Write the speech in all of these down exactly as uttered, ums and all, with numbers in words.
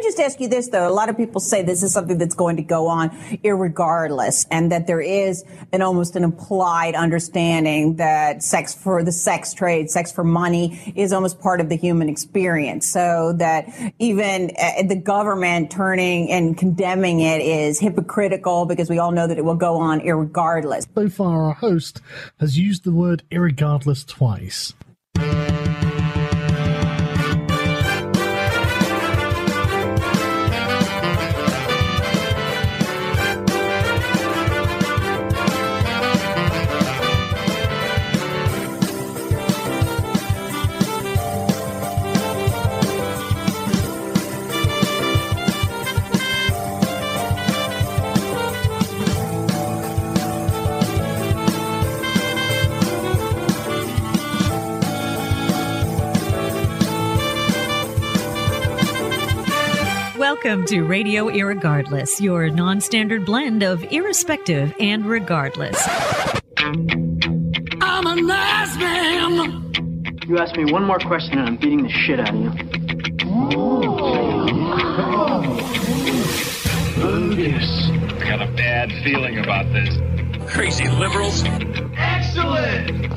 just ask you this, though. A lot of people say this is something that's going to go on irregardless, and that there is an almost an implied understanding that sex for the sex trade, sex for money is almost part of the human experience. So that even uh, the government turning and condemning it is hypocritical, because we all know that it will go on irregardless. So far, our host has used the word irregardless twice. Welcome to Radio Irregardless, your non-standard blend of irrespective and regardless. I'm a nice man. You ask me one more question and I'm beating the shit out of you. Bogus. I got a bad feeling about this. Crazy liberals. Excellent!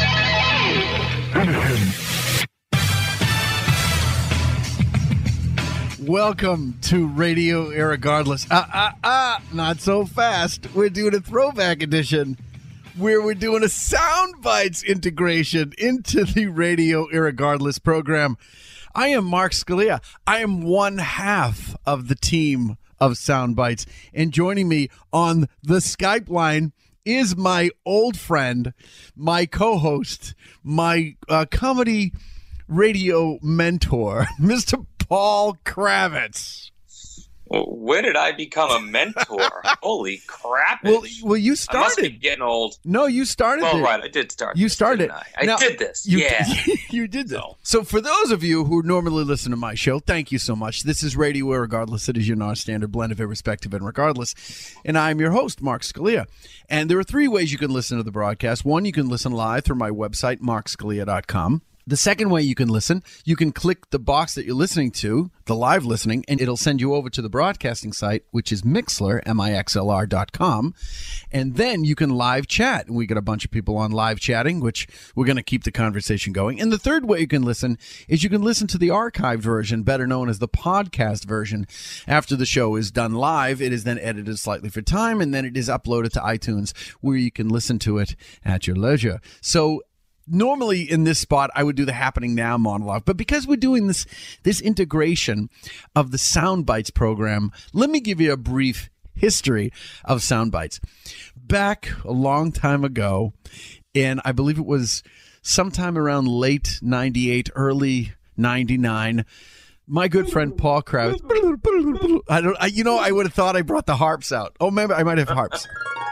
Welcome to Radio Irregardless. Ah, ah, ah, not so fast. We're doing a throwback edition where we're doing a Sound Bites integration into the Radio Irregardless program. I am Mark Scalia. I am one half of the team of Sound Bites. And joining me on the Skype line is my old friend, my co-host, my uh, comedy radio mentor, Mister Paul Kravitz. Well, when did I become a mentor? Holy crap! Well, well, you started. I must be getting old. No, you started. Well, it. right, I did start. You this, started. I, I now, did this. You, yeah, you did this. So. so, for those of you who normally listen to my show, thank you so much. This is Radio Irregardless. It is your non-standard blend of irrespective and regardless, and I'm your host, Mark Scalia. And there are three ways you can listen to the broadcast. One, you can listen live through my website, mark scalia dot com. The second way you can listen, you can click the box that you're listening to, the live listening, and it'll send you over to the broadcasting site, which is Mixlr, M I X L R dot com. And then you can live chat. And we got a bunch of people on live chatting, which we're going to keep the conversation going. And the third way you can listen is you can listen to the archived version, better known as the podcast version. After the show is done live, it is then edited slightly for time, and then it is uploaded to iTunes, where you can listen to it at your leisure. So, normally in this spot, I would do the Happening Now monologue, but because we're doing this this integration of the Sound Bites program, let me give you a brief history of Sound Bites. Back a long time ago, and I believe it was sometime around late ninety-eight, early ninety-nine, my good friend Paul Kravitz, I don't, I, you know, I would have thought I brought the harps out. Oh, maybe I might have harps.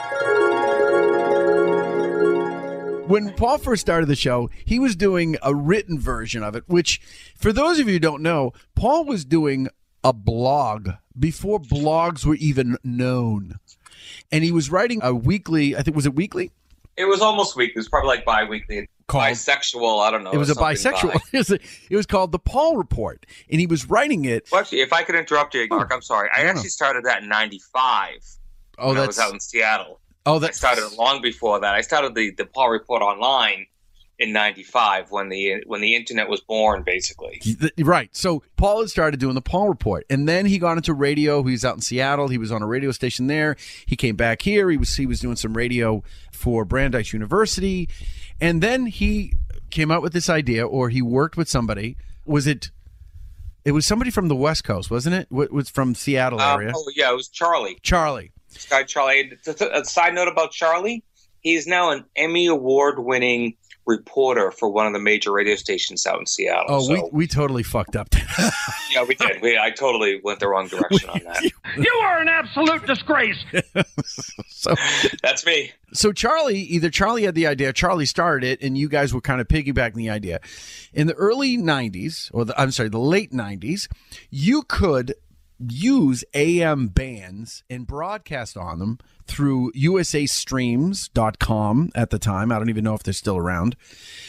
When Paul first started the show, he was doing a written version of it, which, for those of you who don't know, Paul was doing a blog before blogs were even known. And he was writing a weekly, I think, was it weekly? it was almost weekly. It was probably like bi-weekly. Called, bisexual, I don't know. It was a bisexual. Bi. it, was a, it was called The Paul Report, and he was writing it. Well, actually, if I could interrupt you, Mark, I'm sorry. I no, actually no. started that in ninety-five oh, when that's... I was out in Seattle. Oh, that I started it long before that. I started the, the Paul Report online in ninety-five when the when the internet was born, basically. Right. So Paul had started doing the Paul Report, and then he got into radio. He was out in Seattle. He was on a radio station there. He came back here. He was he was doing some radio for Brandeis University, and then he came out with this idea, or he worked with somebody. Was it? It was somebody from the West Coast, wasn't it? It was from Seattle area. Um, oh yeah, it was Charlie. Charlie. This guy Charlie. A side note about Charlie: he's now an Emmy Award-winning reporter for one of the major radio stations out in Seattle. Oh, so, we we totally fucked up. yeah, we did. We I totally went the wrong direction on that. You are an absolute disgrace. so that's me. So Charlie, either Charlie had the idea, Charlie started it, and you guys were kind of piggybacking the idea. In the early nineties, or the, I'm sorry, the late nineties, you could use A M bands and broadcast on them through U S A streams dot com at the time. I don't even know if they're still around.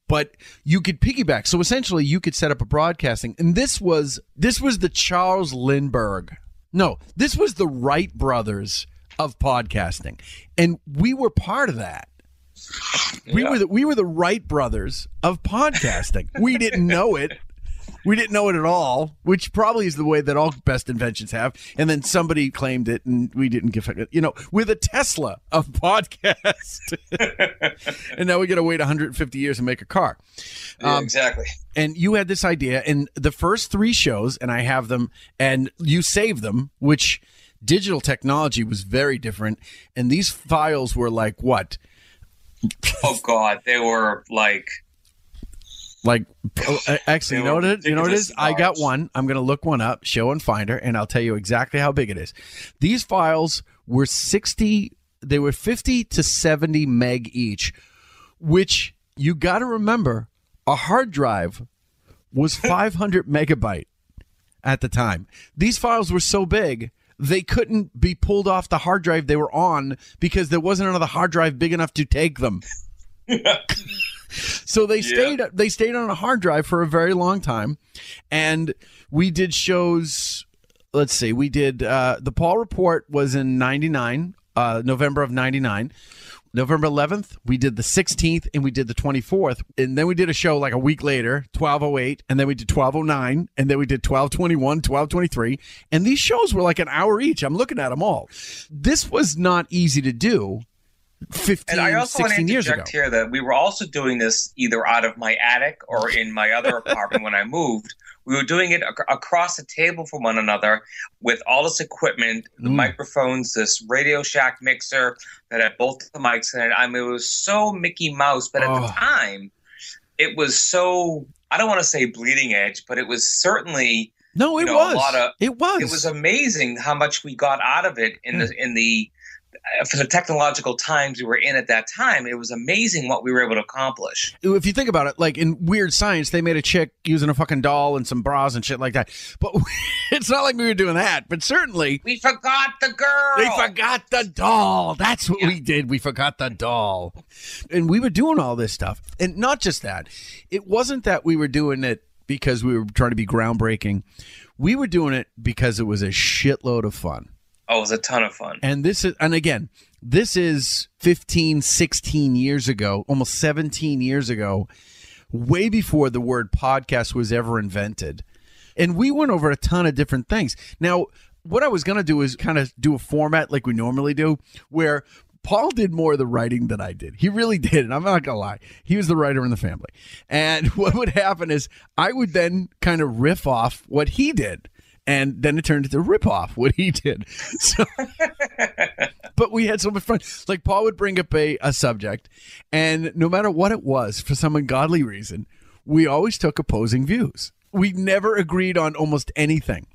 but you could piggyback. So essentially, you could set up a broadcasting, and this was this was the Charles Lindbergh. No, this was the Wright brothers of podcasting, and we were part of that. We Yeah. were the, we were the Wright brothers of podcasting. We didn't know it. We didn't know it at all, which probably is the way that all best inventions have. And then somebody claimed it, and we didn't give it. You know, we're the Tesla of podcast. And now we got to wait one hundred fifty years and make a car. Yeah, Um, exactly. And you had this idea, and the first three shows, and I have them, and you saved them, which digital technology was very different. And these files were like what? Oh God, they were like. Like, oh, actually, you They know were what it, you know what it is? ridiculous I got large. one. I'm going to look one up, show and finder, and I'll tell you exactly how big it is. These files were sixty, they were fifty to seventy meg each, which you got to remember, a hard drive was five hundred megabyte at the time. These files were so big, they couldn't be pulled off the hard drive they were on because there wasn't another hard drive big enough to take them. So they stayed they stayed on a hard drive for a very long time, and we did shows. Let's see, we did uh, the Paul Report was in ninety-nine, uh, November of ninety-nine. November eleventh, we did the sixteenth, and we did the twenty-fourth, and then we did a show like a week later, twelve oh eight, and then we did twelve oh nine, and then we did twelve twenty-one, twelve twenty-three, and these shows were like an hour each. I'm looking at them all. This was not easy to do. fifteen, And I also want to sixteen years ago. interject here that we were also doing this either out of my attic or in my other apartment when I moved. We were doing it ac- across the table from one another with all this equipment, the Mm. microphones, this Radio Shack mixer that had both the mics in it. I mean, it was so Mickey Mouse, but at Oh. the time, it was so, I don't want to say bleeding edge, but it was certainly, No, it you know, was. a lot of, it was. it was amazing how much we got out of it in the, in the, for the technological times we were in at that time. It was amazing what we were able to accomplish. If you think about it, like in Weird Science, they made a chick using a fucking doll and some bras and shit like that. But it's not like we were doing that. But certainly, We forgot the girl. we forgot the doll. That's what Yeah. we did. We forgot the doll. And we were doing all this stuff. And not just that. It wasn't that we were doing it because we were trying to be groundbreaking. We were doing it because it was a shitload of fun. Oh, it was a ton of fun. And this is, and again, this is fifteen, sixteen years ago, almost seventeen years ago, way before the word podcast was ever invented. And we went over a ton of different things. Now, what I was going to do is kind of do a format like we normally do, where Paul did more of the writing than I did. He really did. And I'm not going to lie. He was the writer in the family. And what would happen is I would then kind of riff off what he did. And then it turned into a ripoff what he did. So, but we had so much fun. Like Paul would bring up a, a subject, and no matter what it was, for some ungodly reason, we always took opposing views. We never agreed on almost anything.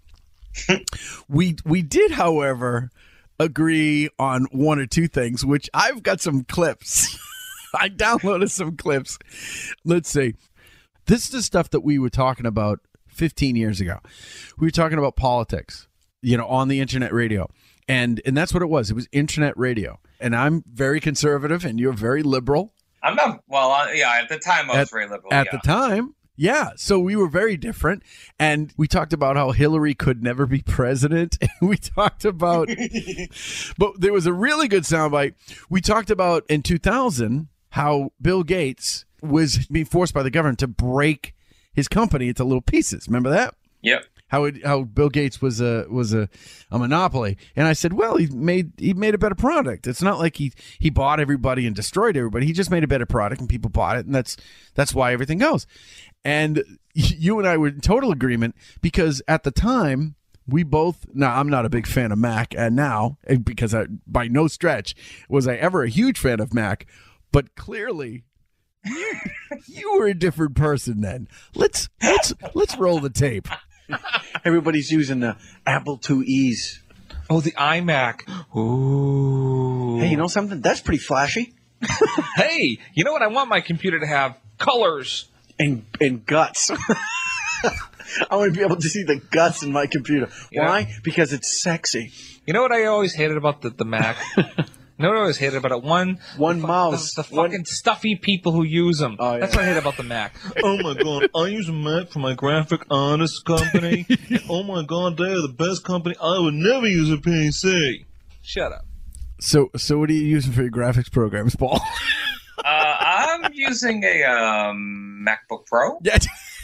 we we did, however, agree on one or two things, which I've got some clips. I downloaded some clips. Let's see. This is the stuff that we were talking about fifteen years ago. We were talking about politics, you know, on the internet radio. And and that's what it was. It was internet radio. And I'm very conservative and you're very liberal. I'm not, well, uh, yeah, at the time I was At, very liberal. at yeah. the time. Yeah. So we were very different. And we talked about how Hillary could never be president. And we talked about, but there was a really good soundbite. We talked about in two thousand how Bill Gates was being forced by the government to break his company into little pieces. Remember that? Yep. How it, how Bill Gates was a was a, a monopoly, and I said, well, he made he made a better product. It's not like he he bought everybody and destroyed everybody. He just made a better product, and people bought it, and that's that's why everything goes. And you and I were in total agreement because at the time we both. Now I'm not a big fan of Mac, and now because I, by no stretch was I ever a huge fan of Mac, but clearly. You, you were a different person then. Let's let's let's roll the tape. Everybody's using the Apple two E's. Oh, the iMac. Ooh. Hey, you know something? That's pretty flashy. Hey, you know what? I want my computer to have colors. And and guts. I want to be able to see the guts in my computer. Yeah. Why? Because it's sexy. You know what I always hated about the, the Mac? You know what I always hated about it? One, One the, fu- mouse. The, the One- fucking stuffy people who use them. Oh, yeah. That's what I hate about the Mac. Oh my god, I use a Mac for my graphic artist company. And oh my god, they are the best company. I would never use a P C. Shut up. So, so what are you using for your graphics programs, Paul? Uh, I'm using a um, MacBook Pro. Yeah.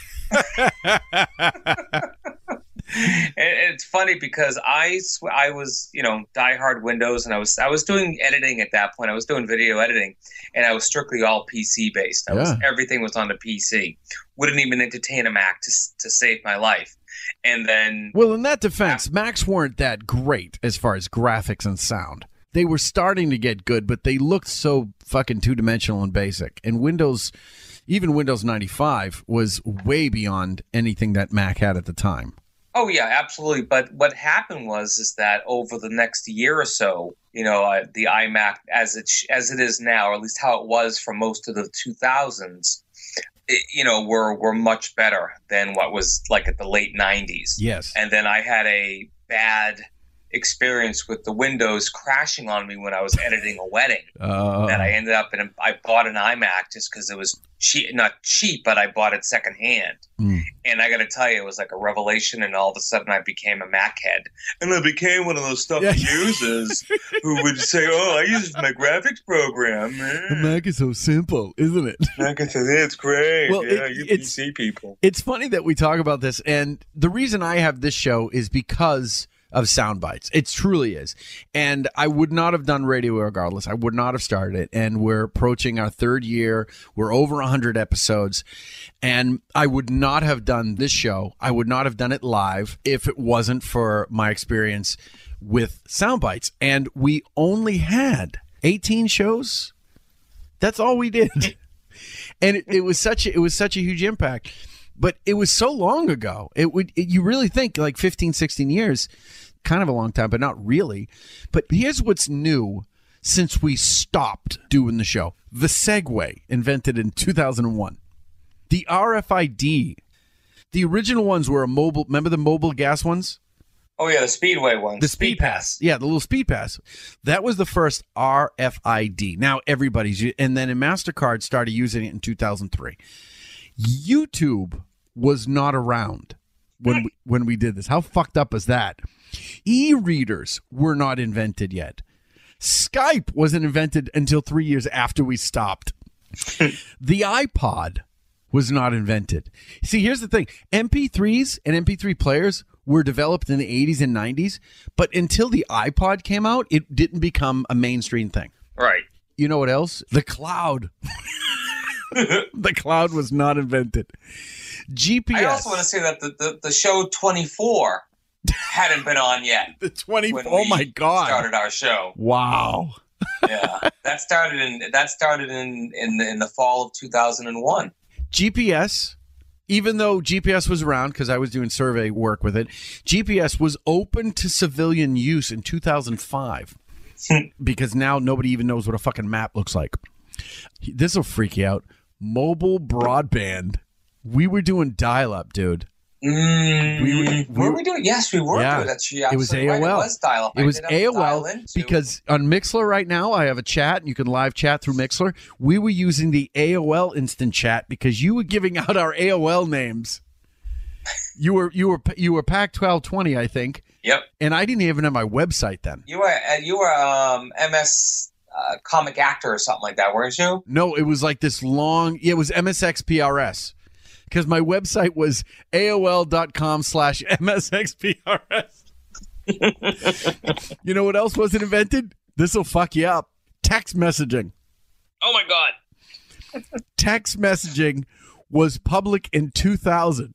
It- It's funny because I sw- I was you know diehard Windows, and I was I was doing editing at that point. I was doing video editing, and I was strictly all P C based. I was, Yeah. everything was on the P C. Wouldn't even entertain a Mac to s- to save my life. And then Well, in that defense, Macs weren't that great as far as graphics and sound. They were starting to get good, but they looked so fucking two-dimensional and basic. And Windows, even Windows ninety-five, was way beyond anything that Mac had at the time. Oh yeah, absolutely. But what happened was is that over the next year or so, you know, uh, the iMac as it sh- as it is now, or at least how it was for most of the two thousands, it, you know, were were much better than what was like at the late nineties. Yes. And then I had a bad experience with the Windows crashing on me when I was editing a wedding. Uh, that I ended up in. A, I bought an iMac just because it was cheap, not cheap, but I bought it secondhand. Mm. And I got to tell you, it was like a revelation. And all of a sudden, I became a Mac head, and I became one of those stuffy Yeah. users who would say, "Oh, I use my graphics program." the Mac is so simple, isn't it? Mac is it's great. Well, yeah, it- you it's- P C people. It's funny that we talk about this, and the reason I have this show is because of sound bites. It truly is. And I would not have done radio regardless. I would not have started it. And we're approaching our third year. We're over one hundred episodes. And I would not have done this show. I would not have done it live if it wasn't for my experience with sound bites. And we only had eighteen shows. That's all we did. And it, it was such a, it was such a huge impact. But it was so long ago. It would it, you really think like fifteen, sixteen years, kind of a long time, but not really. But here's what's new since we stopped doing the show. The Segway, invented in two thousand one. The R F I D. The original ones were a mobile, remember the mobile gas ones? Oh yeah, the Speedway one. The Speed Pass. Yeah, the little Speed Pass. That was the first R F I D. Now everybody's, and then MasterCard started using it in two thousand three. YouTube was not around when we, when we did this. How fucked up is that? E-readers were not invented yet. Skype wasn't invented until three years after we stopped. The iPod was not invented. See, here's the thing. M P threes and M P three players were developed in the eighties and nineties, but until the iPod came out, it didn't become a mainstream thing. Right. You know what else? The cloud. The cloud was not invented. G P S. I also want to say that the, the, the show twenty-four hadn't been on yet. The twenty. when Oh we my God! Started our show. Wow. Yeah, that started in that started in in the, in the fall of two thousand one. G P S. Even though G P S was around, because I was doing survey work with it, G P S was open to civilian use in two thousand five. Because now nobody even knows what a fucking map looks like. This will freak you out. Mobile broadband. We were doing dial-up, dude. Mm, We were- we were were- we doing? Yes, we were Yeah. doing that. She It was absolutely right. A O L. It was dial-up. It I was did have to A O L dial in, too. because on Mixler right now, I have a chat. You can live chat through Mixler. We were using the A O L instant chat because you were giving out our A O L names. You were you were you were Pac twelve twenty, I think. Yep. And I didn't even have my website then. You were uh, you were um, M S uh, comic actor or something like that, weren't you? No, it was like this long. It was M S X P R S because my website was A O L dot com slash M S X P R S. You know what else wasn't invented? This will fuck you up. Text messaging. Oh my God. Text messaging was public in two thousand.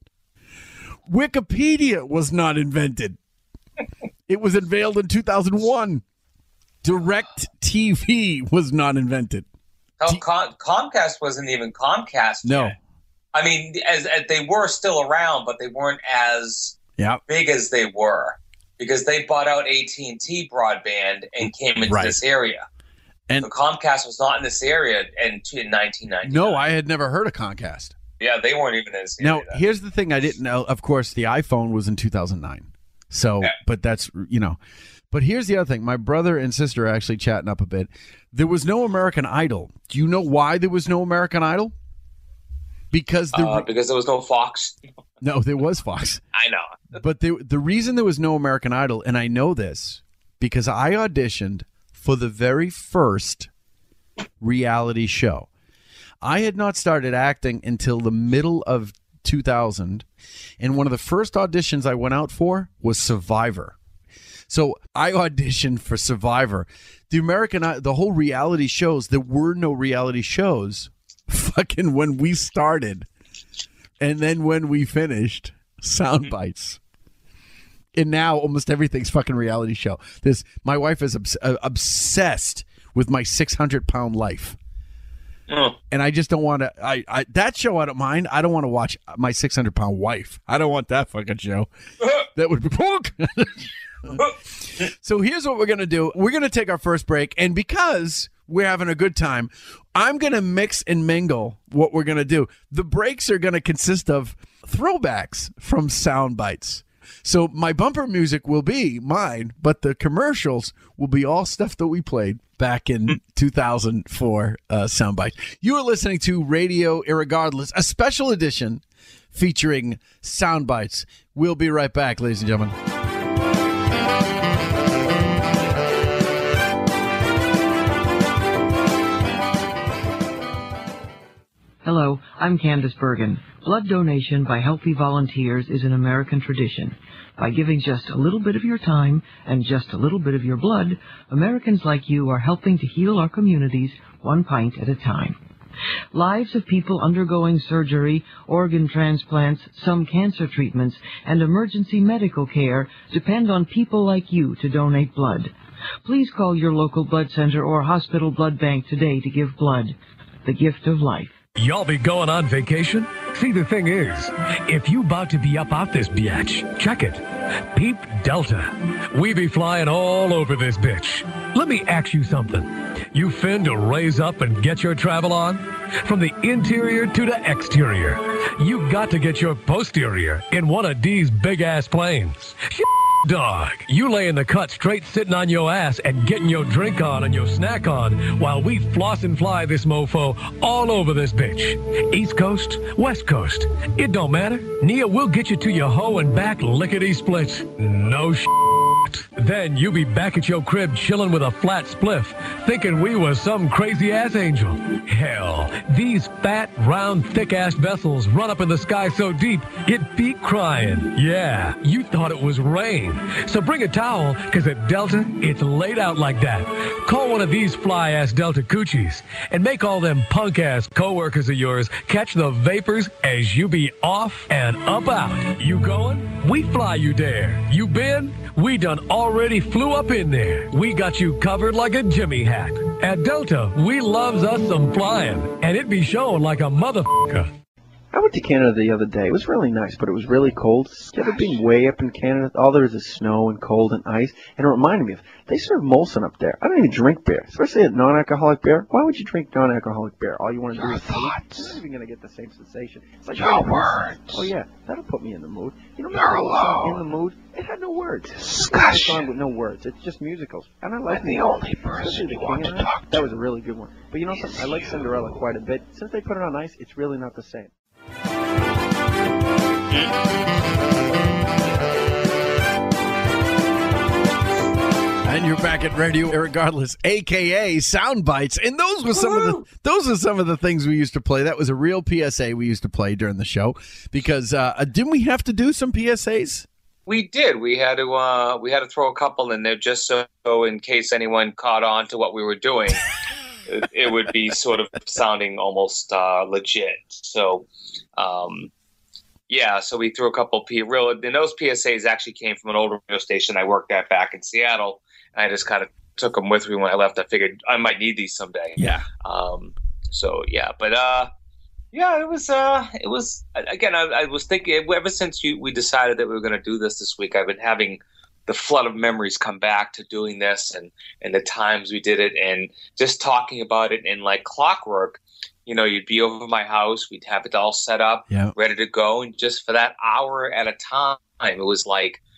Wikipedia was not invented. It was unveiled in two thousand one. Direct T V was not invented. Oh, Com- Comcast wasn't even Comcast No. yet. I mean, as, as they were still around, but they weren't as Yeah. big as they were because they bought out A T and T broadband and came into Right. this area. And So Comcast was not in this area in, in nineteen ninety. no, I had never heard of Comcast. Yeah, they weren't even in this Now, area. then. here's the thing I didn't know. Of course, the iPhone was in two thousand nine. So, yeah. but that's, you know, but here's the other thing. My brother and sister are actually chatting up a bit. There was no American Idol. Do you know why there was no American Idol? Because there, uh, because there was no Fox. No, there was Fox. I know. But the the reason there was no American Idol, and I know this because I auditioned for the very first reality show. I had not started acting until the middle of two thousand, and one of the first auditions I went out for was Survivor. So I auditioned for Survivor. The American, the whole reality shows, there were no reality shows fucking when we started. And then when we finished, sound bites. And now almost everything's fucking reality show. This, my wife is obs- uh, obsessed with my six hundred pound life. Oh. And I just don't want to, I, I, that show I don't mind. I don't want to watch my six hundred pound wife. I don't want that fucking show. That would be, so here's what we're going to do. We're going to take our first break. And because we're having a good time, I'm going to mix and mingle what we're going to do. The breaks are going to consist of throwbacks from sound bites. So my bumper music will be mine, but the commercials will be all stuff that we played back in two thousand four uh, sound bites. You are listening to Radio Irregardless, a special edition featuring sound bites. We'll be right back, ladies and gentlemen. Hello, I'm Candace Bergen. Blood donation by healthy volunteers is an American tradition. By giving just a little bit of your time and just a little bit of your blood, Americans like you are helping to heal our communities one pint at a time. Lives of people undergoing surgery, organ transplants, some cancer treatments, and emergency medical care depend on people like you to donate blood. Please call your local blood center or hospital blood bank today to give blood. The gift of life. Y'all be going on vacation? See, the thing is, if you about to be up out this biatch, check it. Peep Delta. We be flying all over this bitch. Let me ask you something. You fin to raise up and get your travel on? From the interior to the exterior, you got to get your posterior in one of these big-ass planes. Dog, you lay in the cut straight sitting on your ass and getting your drink on and your snack on while we floss and fly this mofo all over this bitch. East Coast, West Coast, it don't matter. Nia will get you to your hoe and back lickety splits. No shit. Then you be back at your crib chilling with a flat spliff, thinking we was some crazy ass angel. Hell, these fat, round, thick ass vessels run up in the sky so deep it be crying. Yeah, you thought it was rain. So bring a towel, cause at Delta, it's laid out like that. Call one of these fly ass Delta coochies and make all them punk ass coworkers of yours catch the vapors as you be off and up out. You going? We fly you there. You been? We done already flew up in there. We got you covered like a Jimmy hat. At Delta, we loves us some flying, and it be showing like a motherfucker. I went to Canada the other day. It was really nice, but it was really cold. You ever been way up in Canada? All there is is snow and cold and ice. And it reminded me of, they serve Molson up there. I don't even drink beer, especially a non-alcoholic beer. Why would you drink non-alcoholic beer? All you want to do is thoughts. You're not even going to get the same sensation. It's like your words. Oh, yeah, that'll put me in the mood. You know, you're alone. In the mood. It had no words. Discussion. Song with no words. It's just musicals. And I like I'm the only person you want to talk to. That was a really good one. But you know something? I like Cinderella quite a bit. Since they put it on ice, it's really not the same. And you're back at Radio Irregardless, aka Sound Bites, and those were some Woo-hoo! of the those are some of the things we used to play. That was a real P S A we used to play during the show because uh, didn't we have to do some P S As? We did. We had to. Uh, we had to throw a couple in there just so, so in case anyone caught on to what we were doing, it, it would be sort of sounding almost uh, legit. So. Um, Yeah, so we threw a couple P real and those P S As actually came from an old radio station I worked at back in Seattle, and I just kind of took them with me when I left. I figured I might need these someday. Yeah. Um. So yeah, but uh, yeah, it was uh, it was again. I, I was thinking ever since you we decided that we were going to do this this week. I've been having the flood of memories come back to doing this and and the times we did it and just talking about it in like clockwork. You know, you'd be over my house. We'd have it all set up, yeah. ready to go. And just for that hour at a time, it was like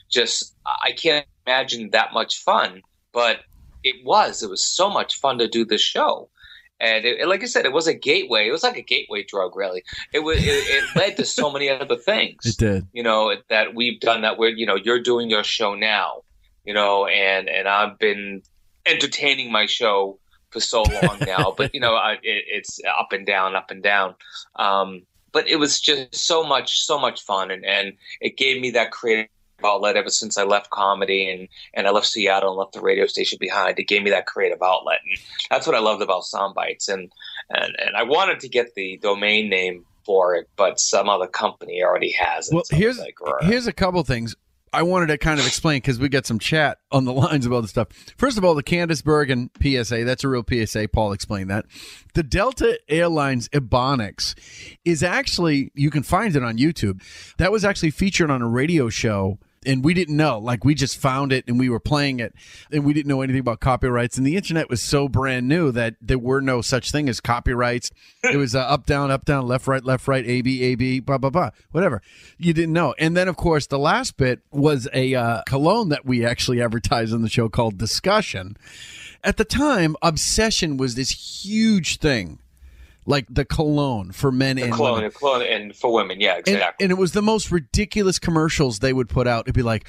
just I can't imagine that much fun. But it was. It was so much fun to do this show. And it, like I said, it was a gateway. It was like a gateway drug, really. It was. It, it led to so many other things. It did. You know, that we've done that. We're, you know, you're doing your show now. You know, and and I've been entertaining my show for so long now. But you know, I, it, it's up and down, up and down. Um, but it was just so much, so much fun, and, and it gave me that creative outlet ever since I left comedy and, and I left Seattle and left the radio station behind. It gave me that creative outlet. And that's what I loved about Soundbites. And, and, and I wanted to get the domain name for it, but some other company already has it. Well, so here's, like, here's a couple things I wanted to kind of explain because we got some chat on the lines about this stuff. First of all, the Candice Bergen P S A, that's a real P S A. Paul explained that. The Delta Airlines Ebonics is actually, you can find it on YouTube. That was actually featured on a radio show. And we didn't know, like we just found it and we were playing it and we didn't know anything about copyrights. And the internet was so brand new that there were no such thing as copyrights. It was uh, up, down, up, down, left, right, left, right, A, B, A, B, blah, blah, blah, whatever. You didn't know. And then, of course, the last bit was a uh, cologne that we actually advertised on the show called Discussion. At the time, Obsession was this huge thing. Like the cologne for men the and cologne, women. The cologne and for women, yeah, exactly. And, and it was the most ridiculous commercials they would put out. It'd be like,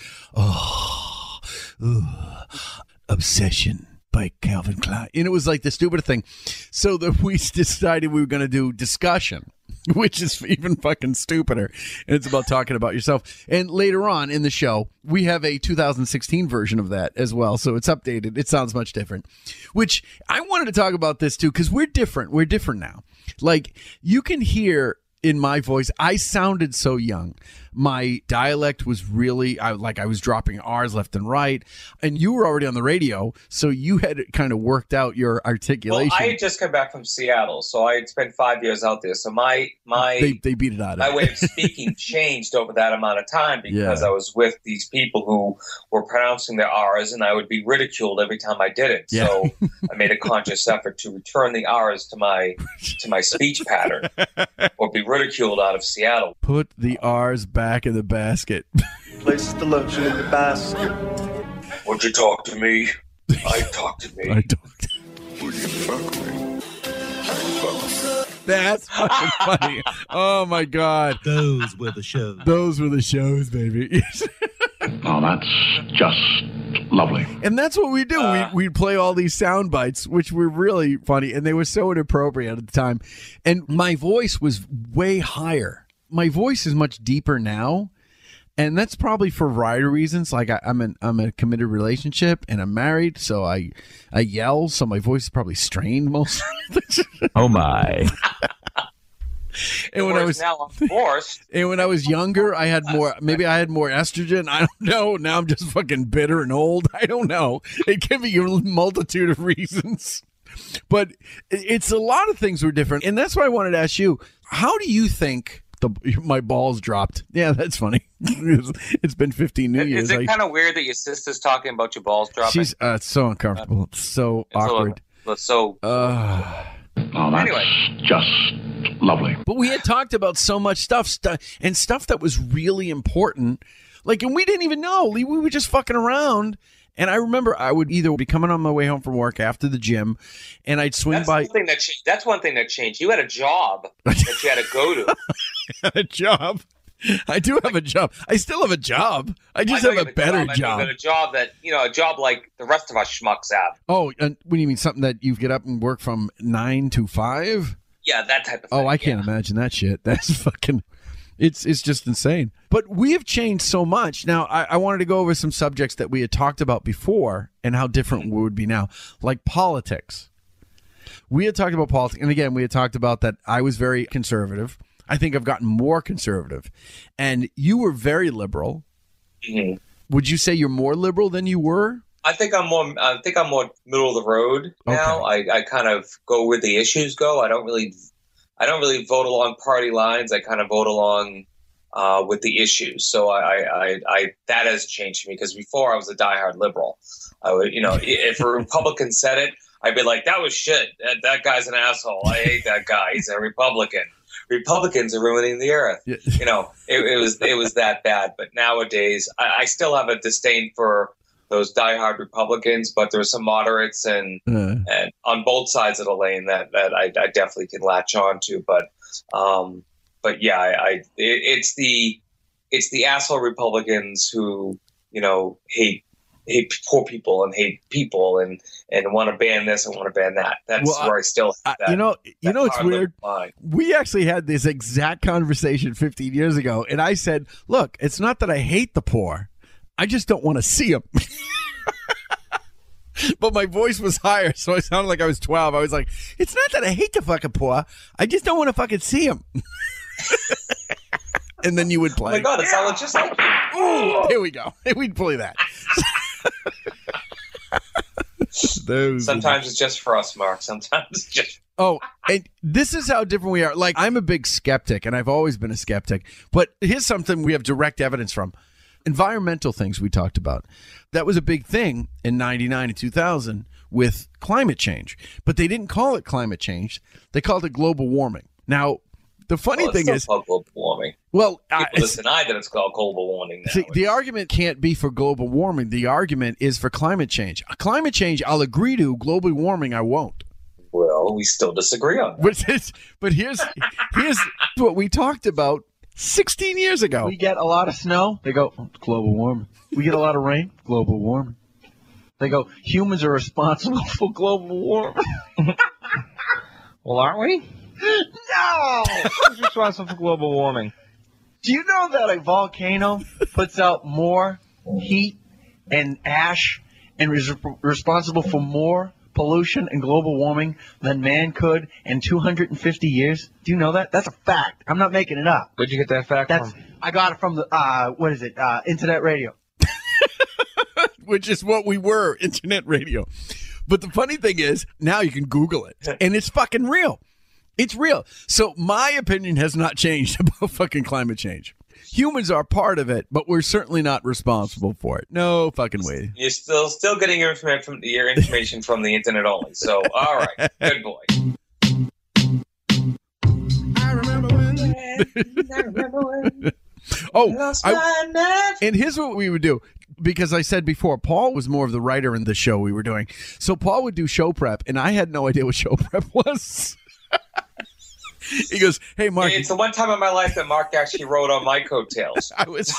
oh, ooh, Obsession by Calvin Klein. And it was like the stupidest thing. So that we decided we were going to do Discussion, which is even fucking stupider. And it's about talking about yourself. And later on in the show, we have a two thousand sixteen version of that as well. So it's updated. It sounds much different, which I wanted to talk about this too, because we're different. We're different now. Like you can hear in my voice, I sounded so young. My dialect was really, I, like I was dropping R's left and right. And you were already on the radio, so you had kind of worked out your articulation. Well, I had just come back from Seattle, so I had spent five years out there. So my my they, they beat it out of my it. way of speaking changed over that amount of time because Yeah. I was with these people who were pronouncing their R's, and I would be ridiculed every time I did it. Yeah. So I made a conscious effort to return the R's to my to my speech pattern, or be ridiculed out of Seattle. Put the R's back in the basket. Place the luncheon in the basket. Would you talk to me? I talk to me. I talked. Would you fuck me? That's fucking funny. Oh my God. Those were the shows. Those were the shows, baby. Oh, that's just lovely. And that's what we do. Uh, we, we'd play all these sound bites, which were really funny, and they were so inappropriate at the time. And my voice was way higher. My voice is much deeper now, and that's probably for a variety of reasons. Like I, I'm in I'm in a committed relationship, and I'm married, so I I yell, so my voice is probably strained most. Oh my! And when I was now I'm forced. And when I was younger, I had more. Maybe I had more estrogen. I don't know. Now I'm just fucking bitter and old. I don't know. It can be a multitude of reasons, but it's a lot of things were different, and that's why I wanted to ask you: how do you think? The, my balls dropped. Yeah, that's funny. It's been fifteen New Years. Is it kind of weird that your sister's talking about your balls dropping? She's uh, it's so uncomfortable. It's so it's awkward. A little, so. Uh, oh, that's anyway. just lovely. But we had talked about so much stuff, stu- and stuff that was really important. Like, and we didn't even know. We were just fucking around. And I remember I would either be coming on my way home from work after the gym, and I'd swing That's by. One thing that changed. That's one thing that changed. You had a job that you had to go to. I had a job. I do have a job. I still have a job. I just I have a have better job. job. I mean, a job that, you know, a job like the rest of us schmucks have. Oh, and what do you mean? Something that you get up and work from nine to five? Yeah, that type of thing. Oh, I can't yeah. imagine that shit. That's fucking. It's it's just insane. But we have changed so much. Now, I, I wanted to go over some subjects that we had talked about before and how different we would be now, like politics. We had talked about politics, and again, we had talked about that I was very conservative. I think I've gotten more conservative, and you were very liberal. Mm-hmm. Would you say you're more liberal than you were? I think I'm more. I think I'm more middle of the road now. Okay. I, I kind of go where the issues go. I don't really. I don't really vote along party lines. I kind of vote along uh, with the issues. So I, I, I, that has changed for me because before I was a diehard liberal. I would, you know, if a Republican said it, I'd be like, "That was shit. That, that guy's an asshole. I hate that guy. He's a Republican." Republicans are ruining the earth. Yeah. You know, it, it was it was that bad. But nowadays, I, I still have a disdain for those diehard Republicans, but there's some moderates and Uh. and on both sides of the lane that that I, I definitely can latch on to. But um, but yeah, I, I it, it's the it's the asshole Republicans who you know hate hate poor people and hate people and and want to ban this and want to ban that. That's Well, where I still have I- that. you know, you that know, it's hard weird. liberal mind. We actually had this exact conversation fifteen years ago, and I said, "Look, it's not that I hate the poor; I just don't want to see them." But my voice was higher, so I sounded like I was twelve. I was like, "It's not that I hate the fucking poor; I just don't want to fucking see them." And then you would play. Oh my god, it sounded just like you. Ooh, here we go. We'd play that. Those Sometimes it's just for us, Mark. Sometimes it's just. Oh, and this is how different we are. Like, I'm a big skeptic, and I've always been a skeptic. But here's something we have direct evidence from. Environmental things we talked about. That was a big thing in ninety-nine and two thousand with climate change. But they didn't call it climate change. They called it global warming. Now, the funny Well, it's thing still is... called global warming. Well, People I- just deny that it's called global warming now. See, the argument can't be for global warming. The argument is for climate change. Climate change, I'll agree to. Global warming, I won't. Well, we still disagree on that. But, it's- but here's here's what we talked about sixteen years ago. We get a lot of snow. They go, oh, it's global warming. We get a lot of rain. Global warming. They go, humans are responsible for global warming. Well, aren't we? No! Who's responsible for global warming? Do you know that a volcano puts out more heat and ash and is responsible for more pollution and global warming than man could in two hundred fifty years? Do you know that? That's a fact. I'm not making it up. Where'd you get that fact That's from? I got it from the uh, what is it? Uh, internet radio. Which is what we were, internet radio. But the funny thing is, now you can Google it, and it's fucking real. It's real. So my opinion has not changed about fucking climate change. Humans are part of it, but we're certainly not responsible for it. No fucking way. You're still still getting your information from your information from the internet only. So, all right, good boy. I remember when. I remember when. Oh, Lost I- my match. and here's what we would do. Because I said before, Paul was more of the writer in the show we were doing. So Paul would do show prep, and I had no idea what show prep was. He goes, "Hey, Mark." It's the one time in my life that Mark actually wrote on my coattails. I was.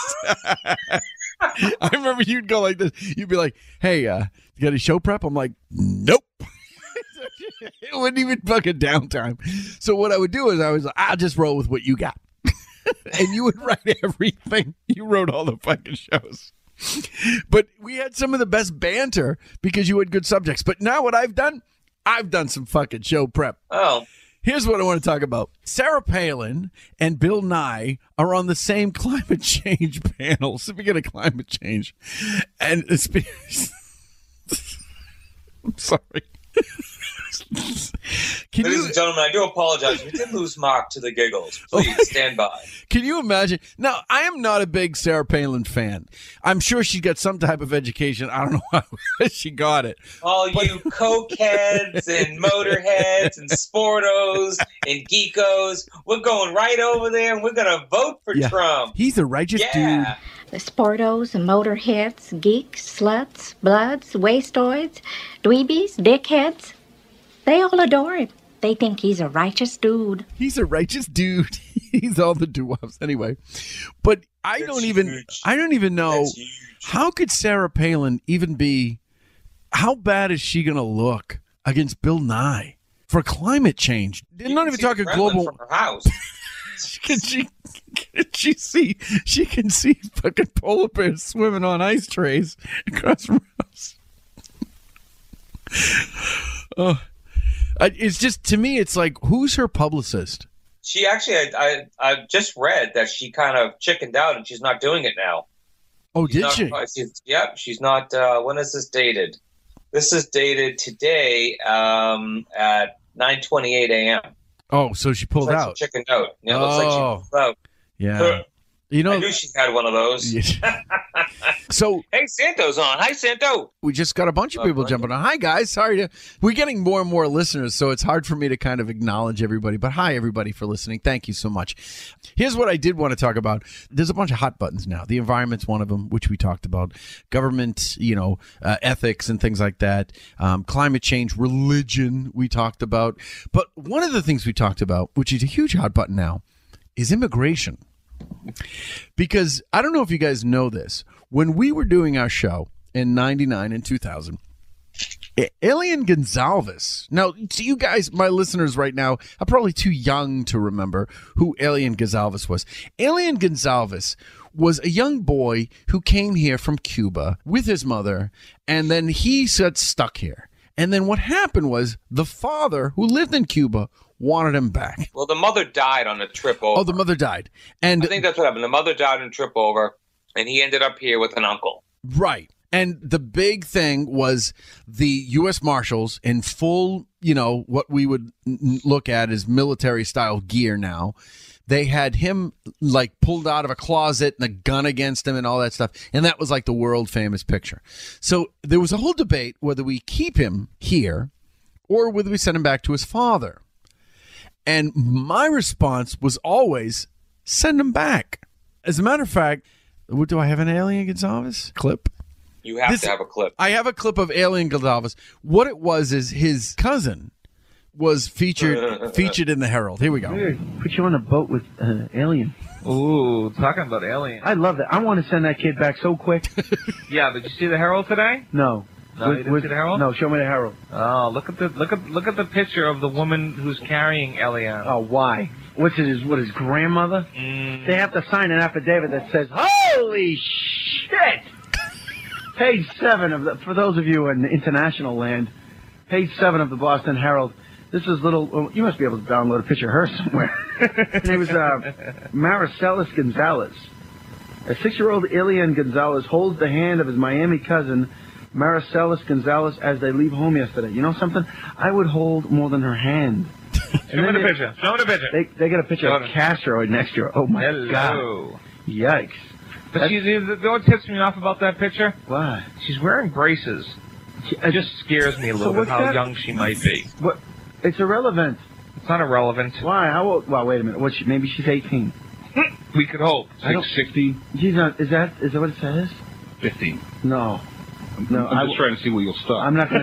I remember you'd go like this. You'd be like, "Hey, uh, you got any show prep?" I'm like, "Nope." It wasn't even fucking downtime. So what I would do is I was like, "I'll just roll with what you got," and you would write everything. You wrote all the fucking shows. But we had some of the best banter because you had good subjects. But now what I've done, I've done some fucking show prep. Oh. Here's what I want to talk about. Sarah Palin and Bill Nye are on the same climate change panel. Speaking of climate change. And it's, I'm sorry. Can Ladies you, and gentlemen, I do apologize. We did lose Mark to the giggles. Please stand by. can you imagine? Now, I am not a big Sarah Palin fan. I'm sure she got some type of education. I don't know how she got it. All you cokeheads and motorheads and sportos and geekos, we're going right over there and we're going to vote for Yeah. Trump. He's a righteous Yeah. The sportos, motorheads, geeks, sluts, bloods, wastoids, dweebies, dickheads, they all adore him. They think he's a righteous dude. He's a righteous dude. He's all the doo-wops anyway. But I don't even I don't even know how could Sarah Palin even be how bad is she gonna look against Bill Nye for climate change? They're not even talking global From her house. Can she can she see she can see fucking polar bears swimming on ice trays across from her house. Oh, I, it's just to me, it's like who's her publicist? She actually, I, I, I just read that she kind of chickened out and she's not doing it now. Oh, She's did not- she? She's, yep, she's not. Uh, when is this dated? This is dated today um, at nine twenty-eight a.m. Oh, so she pulled Looks like out. She chickened out. Yeah, it looks like Oh. she pulled out. Yeah. Her, You know, I knew she had one of those. So, hey, Santo's on. Hi, Santo. We just got a bunch of people jumping on. Hi, guys. Sorry to. We're getting more and more listeners, so it's hard for me to kind of acknowledge everybody. But hi, everybody, for listening. Thank you so much. Here's what I did want to talk about. There's a bunch of hot buttons now. The environment's one of them, which we talked about. Government, you know, uh, ethics and things like that. Um, climate change, religion, we talked about. But one of the things we talked about, which is a huge hot button now, is immigration. Because I don't know if you guys know this. When we were doing our show in ninety-nine and two thousand, Elian Gonzalez. Now, to you guys, my listeners right now, are probably too young to remember who Elian Gonzalez was. Elian Gonzalez was a young boy who came here from Cuba with his mother, and then he got stuck here. And then what happened was the father, who lived in Cuba, wanted him back. Well, the mother died on the trip over. Oh, the mother died. And I think that's what happened. The mother died on the trip over, and he ended up here with an uncle. Right. And the big thing was the U S Marshals in full, you know, what we would n- look at as military style gear now. They had him like pulled out of a closet and a gun against him and all that stuff. And that was like the world famous picture. So there was a whole debate whether we keep him here or whether we send him back to his father. And my response was always send him back. As a matter of fact, what do I have an Elian Gonzalez clip? You have This- to have a clip. I have a clip of Elian Gonzalez. What it was is his cousin was featured featured in the Herald. Here we go. Put you on a boat with uh, Alien. Ooh, talking about Alien. I love that. I want to send that kid back so quick. Yeah, did you see the Herald today? No. No, you didn't see the Herald? No, show me the Herald. Oh, look at the look at look at the picture of the woman who's carrying Elian. Oh, why? What's his what his grandmother? Mm. They have to sign an affidavit that says, "Holy shit!" Page seven of the for those of you in international land, page seven of the Boston Herald. This is little. Well, you must be able to download a picture of her somewhere. Her name was uh, Maricelis Gonzalez. A six-year-old Elian Gonzalez holds the hand of his Miami cousin, Maricelis Gonzalez, as they leave home yesterday. You know something? I would hold more than her hand. Show me the picture. Show me the picture. They, they got a picture Show of me. Castro next to her. Oh, my Hello. God. Yikes. But That's- she's, you know what tips me off about that picture? Why? She's wearing braces. It just scares me a So little bit what's how that? young she might be. What? It's irrelevant. It's not irrelevant. Why? How old? Well, wait a minute. What? She, maybe she's eighteen. We could hope. I don't- sixteen, She's not. Is that? Is that what it says? fifteen. No. No. I'm I, just trying to see where you'll stop. I'm not going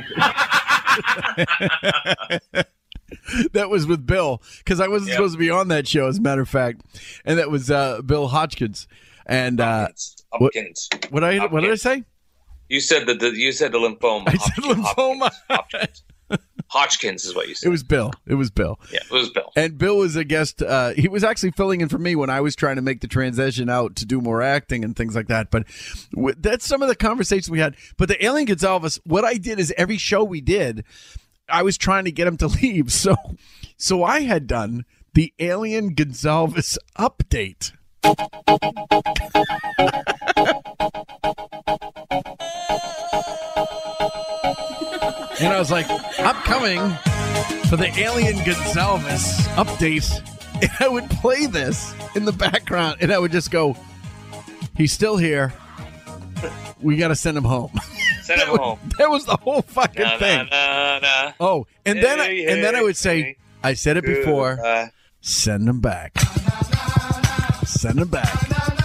to. That was with Bill, because I wasn't Yeah. supposed to be on that show, as a matter of fact. And that was uh, Bill Hodgkins. And uh, what, Hopkins. what, I, what did I say? You said the, the you said the lymphoma. I said lymphoma. Hopkins. Hodgkins is what you said. It was Bill. It was Bill. Yeah, it was Bill. And Bill was a guest. Uh, he was actually filling in for me when I was trying to make the transition out to do more acting and things like that. But w- that's some of the conversations we had. But the Elian Gonzalez, what I did is every show we did, I was trying to get him to leave. So, so I had done the Elian Gonzalez update. And I was like, upcoming for the Elian Gonzalez update. And I would play this in the background and I would just go, he's still here. We got to send him home. Send him that, home. Was, that was the whole fucking Na, thing. na, na, na. Oh, and then I, Hey, and then I would say, hey, I said it before, goodbye. send him back. Send him back.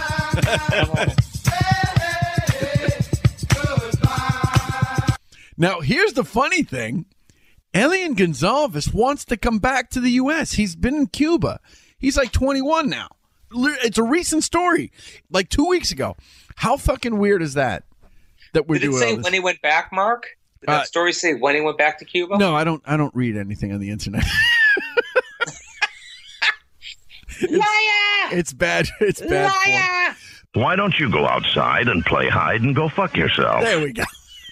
Now, here's the funny thing. Elian Gonzalez wants to come back to the U S. He's been in Cuba. He's like twenty-one now. It's a recent story, like two weeks ago. How fucking weird is that? That we're Did it doing say all this? when he went back, Mark? Did that Uh, story say when he went back to Cuba? No, I don't. I don't read anything on the internet. Liar! It's bad. It's bad. form. Liar! Why don't you go outside and play hide and go fuck yourself? There we go.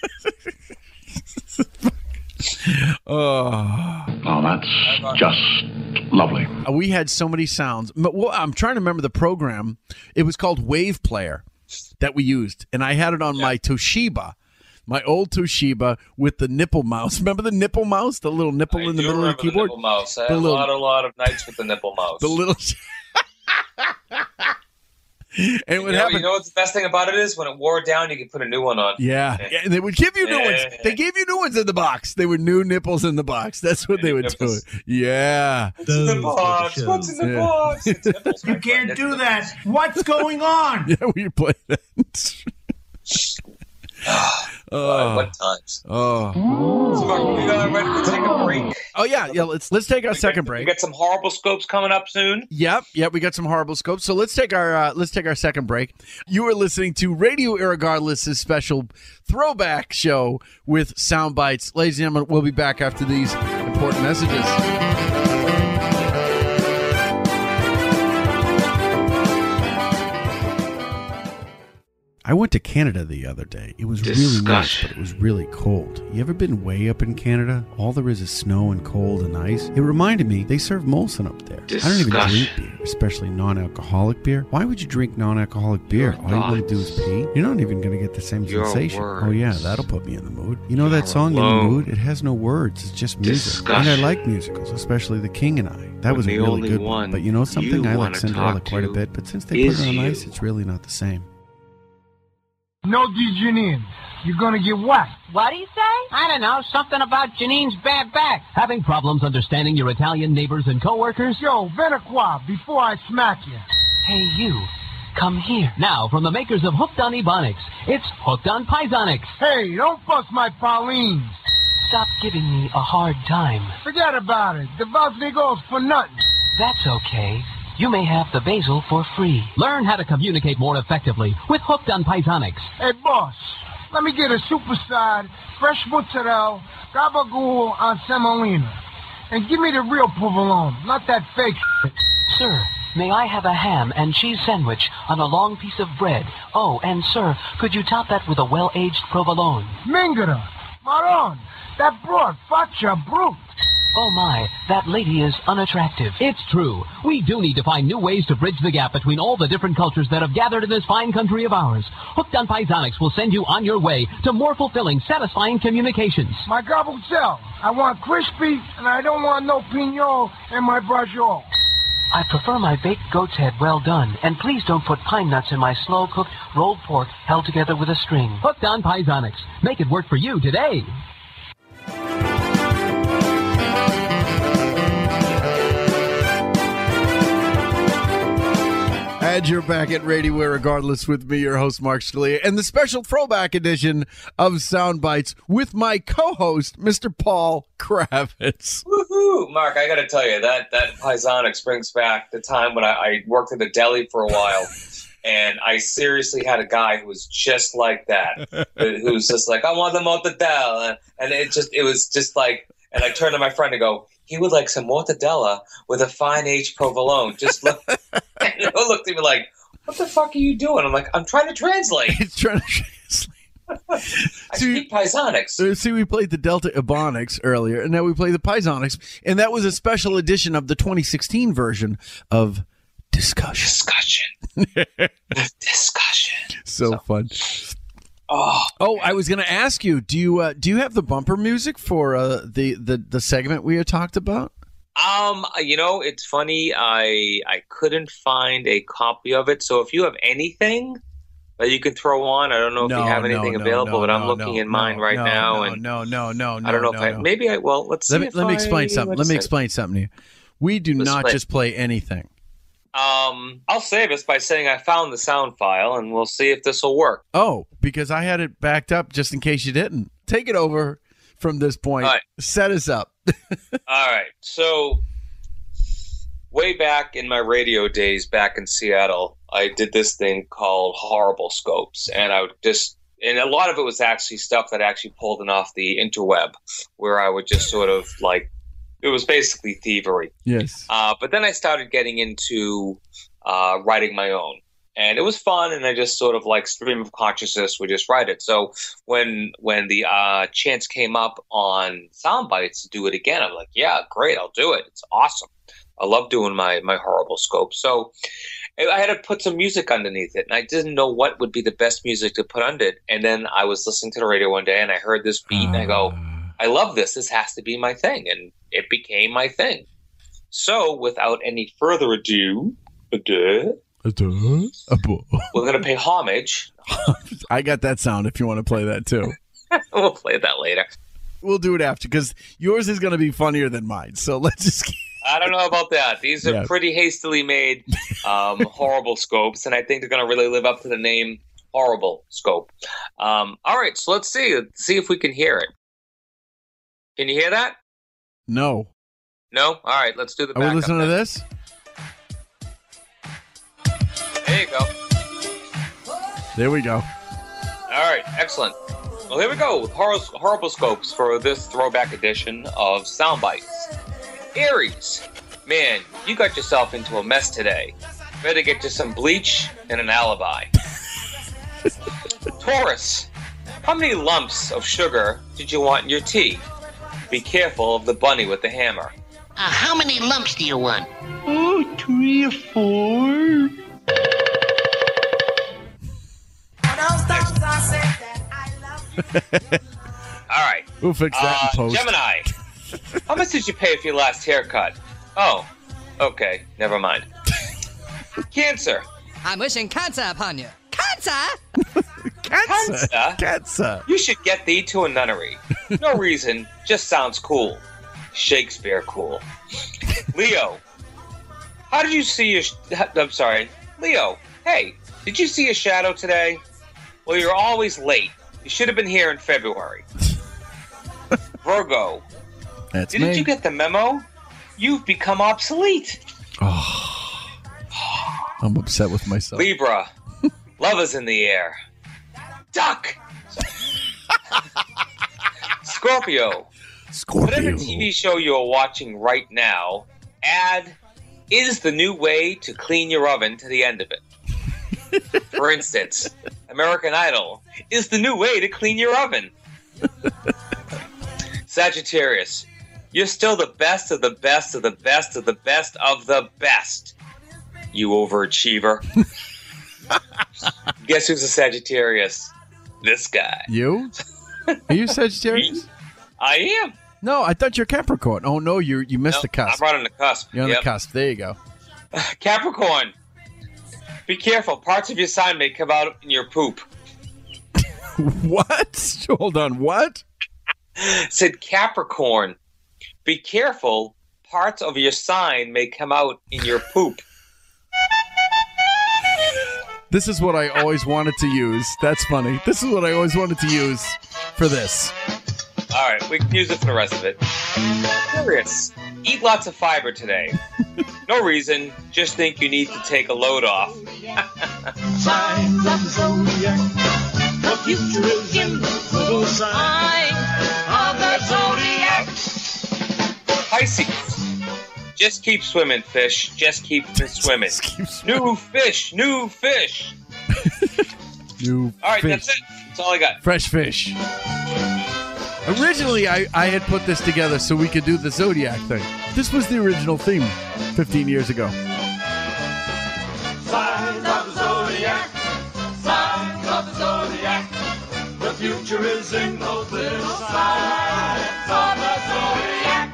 Oh, Oh, that's just lovely. we had so many sounds. But, well, I'm trying to remember the program. It was called Wave Player that we used, and I had it on my Toshiba, my old Toshiba with the nipple mouse. Remember the nipple mouse, the little nipple I in the do middle of the remember keyboard? nipple mouse. I The had little- a lot, a lot of nights with the nipple mouse. The little. And you what know, happened? You know what the best thing about it is? When it wore down, you could put a new one on. Yeah. yeah, and they would give you new ones. They gave you new ones in the box. They were new nipples in the box. That's what they would do. Yeah. What's in the box? What's in the Yeah. box? It's nipples, my You can't friend. do that. What's going on? Yeah, we play that. God, what times? Oh. So, Mark, we got ready to take a break. Oh yeah, yeah. Let's let's take our second break. We got some horrible scopes coming up soon. Yep, yep. We got some horrible scopes. So let's take our uh, let's take our second break. You are listening to Radio Irregardless' special throwback show with sound bites. Ladies and gentlemen, we'll be back after these important messages. I went to Canada the other day. It was really nice, but it was really cold. You ever been way up in Canada? All there is is snow and cold and ice. It reminded me they serve Molson up there. I don't even drink beer, especially non-alcoholic beer. Why would you drink non-alcoholic beer? All you want to do is pee. You're not even going to get the same Your sensation. words. Oh yeah, that'll put me in the mood. You know that You're song, In the alone. Mood? It has no words. It's just music. Discussion. And I like musicals, especially The King and I. That When was a the really only good one. one But you know something? you I like wanna Cinderella talk quite a to bit. But since they put is it on you. ice, it's really not the same. No, D. Janine. You're gonna get whacked. What do you say? I don't know. Something about Janine's bad back. Having problems understanding your Italian neighbors and coworkers? Yo, Venequa, before I smack you. Hey, you. Come here. Now, from the makers of Hooked on Ebonics, it's Hooked on Pisonics. Hey, don't fuss my Paulines. Stop giving me a hard time. Forget about it. The Vosnigos for nothing. That's okay. You may have the basil for free. Learn how to communicate more effectively with Hooked on Pisonics. Hey, boss, let me get a superside, fresh mozzarella, gabagool on semolina. And give me the real provolone, not that fake shit. Sir, may I have a ham and cheese sandwich on a long piece of bread? Oh, and sir, could you top that with a well-aged provolone? Mingara, Maron, that broad, facha, brute. Oh my, that lady is unattractive. It's true. We do need to find new ways to bridge the gap between all the different cultures that have gathered in this fine country of ours. Hooked on Pisonics will send you on your way to more fulfilling, satisfying communications. My gobble cell. I want crispy, and I don't want no pignol in my brajol. I prefer my baked goat's head well done, and please don't put pine nuts in my slow-cooked rolled pork held together with a string. Hooked on Pisonics. Make it work for you today. And you're back at Radio Irregardless with me, your host, Mark Scalia, and the special throwback edition of Sound Bites with my co-host, Mister Paul Kravitz. Woohoo! Mark, I got to tell you, that, that Pisonics brings back the time when I, I worked at a deli for a while, and I seriously had a guy who was just like that, who was just like, I want the mortadella, and it just, it was just like, and I turned to my friend and go, he would like some mortadella with a fine aged provolone. Just look, and he looked at me like, what the fuck are you doing? I'm like, I'm trying to translate. He's trying to translate. I speak Pisonics. Uh, See, we played the Delta Ebonics earlier, and now we play the Pisonics, and that was a special edition of the twenty sixteen version of Discussion. Discussion. Discussion. So, so fun. Oh, oh! I was going to ask you. Do you uh, do you have the bumper music for uh, the, the the segment we had talked about? Um, you know, it's funny. I I couldn't find a copy of it. So if you have anything that you can throw on, I don't know if no, you have anything no, available, no, but I'm no, looking no, in mine no, right no, now. No, and no, no, no, no. I don't know no, if I no. maybe I well. Let's see let me if let me I, explain something. Let me say? explain something to you. We do Let's not play. just play anything. Um, I'll save us by saying I found the sound file, and we'll see if this will work. Oh, because I had it backed up just in case you didn't. Take it over from this point. All right. Set us up. All right. So, way back in my radio days back in Seattle, I did this thing called Horrible Scopes, and I would just, and a lot of it was actually stuff that I actually pulled in off the interweb, where I would just sort of like, it was basically thievery. Yes. Uh, but then I started getting into uh, writing my own. And it was fun, and I just sort of like stream of consciousness would just write it. So when when the uh, chance came up on Soundbites to do it again, I'm like, yeah, great, I'll do it. It's awesome. I love doing my my horrible scope. So I had to put some music underneath it, and I didn't know what would be the best music to put under it. And then I was listening to the radio one day, and I heard this beat, and I go, I love this. This has to be my thing. And it became my thing. So without any further ado, ado A duh? A bo- We're going to pay homage. I got that sound if you want to play that too. We'll play that later. We'll do it after because yours is going to be funnier than mine. So let's just. I don't know about that. These are Yeah. pretty hastily made um, horrible scopes, and I think they're going to really live up to the name horrible scope. Um, all right, so let's see. Let's see if we can hear it. Can you hear that? No. No? All right, let's do the Are we backup listening to then. this? There you go. There we go. All right, excellent. Well, here we go with hor- horrible scopes for this throwback edition of Soundbites. Aries, man, you got yourself into a mess today. Better get you some bleach and an alibi. Taurus, how many lumps of sugar did you want in your tea? Be careful of the bunny with the hammer. Uh, how many lumps do you want? Oh, three or four. All right. We'll fix that Uh, in post. Gemini, how much did you pay for your last haircut? Oh, okay, never mind. Cancer, I'm wishing cancer upon you. Cancer? Cancer? Cancer. You should get thee to a nunnery. No reason, just sounds cool. Shakespeare cool. Leo, how did you see your... Sh- I'm sorry. Leo, hey, did you see a shadow today? Well, you're always late. You should have been here in February. Virgo, That's didn't me. you get the memo? You've become obsolete. I'm upset with myself. Libra, love is in the air. Duck! Scorpio, whatever T V show you're watching right now, add is the new way to clean your oven to the end of it. For instance, American Idol is the new way to clean your oven. Sagittarius, you're still the best of the best of the best of the best of the best. You overachiever. Guess who's a Sagittarius? This guy. You? Are you Sagittarius? I am. No, I thought you're Capricorn. Oh no, you you missed No, the cusp. I'm right on the cusp. You're on Yep. the cusp. There you go. Capricorn, be careful. Parts of your sign may come out in your poop. What? Hold on. What? Said Capricorn, be careful. Parts of your sign may come out in your poop. This is what I always wanted to use. That's funny. This is what I always wanted to use for this. All right, we can use it for the rest of it. Curious. Eat lots of fiber today. No reason. Just think you need to take a load off. Signs of the zodiac. The future is in the little sign of the zodiac. Pisces. Just keep swimming, fish. Just keep swimming. Just keep swimming. New fish. New fish. New All right, fish. that's it. That's all I got. Fresh fish. Originally, I, I had put this together so we could do the Zodiac thing. This was the original theme fifteen years ago. Signs of the zodiac. Signs of the zodiac. The future is in those little signs of the zodiac.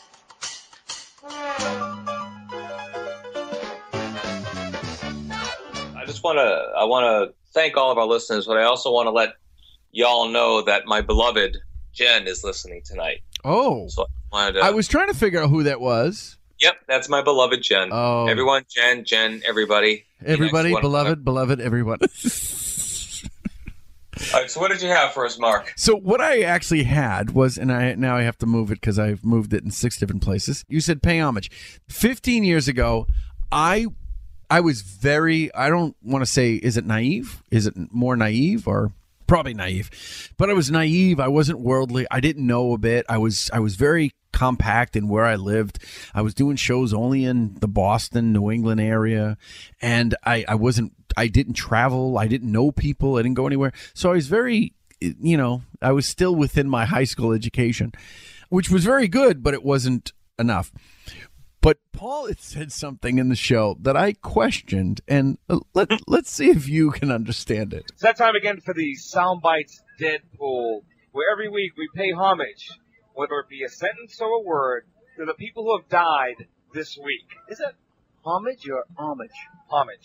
I just want to I want to thank all of our listeners, but I also want to let y'all know that my beloved Jen is listening tonight. Oh. So I wanted to, I was trying to figure out who that was. Yep, that's my beloved Jen. Oh. Everyone, Jen, Jen, everybody. Everybody, Next one. beloved, beloved, everyone. All right, so what did you have for us, Mark? So what I actually had was, and I now I have to move it because I've moved it in six different places. You said pay homage. Fifteen years ago, I I was very, I don't want to say, is it naive? Is it more naive or probably naive? But I was naive. I wasn't worldly. I didn't know a bit. I was I was very compact in where I lived. I was doing shows only in the Boston, New England area, and I, I wasn't, I didn't travel. I didn't know people. I didn't go anywhere. So I was very, you know, I was still within my high school education, which was very good, but it wasn't enough. But Paul had said something in the show that I questioned, and let, let's see if you can understand it. It's that time again for the Soundbites Deadpool, where every week we pay homage, whether it be a sentence or a word, to the people who have died this week. Is it homage or homage? Homage.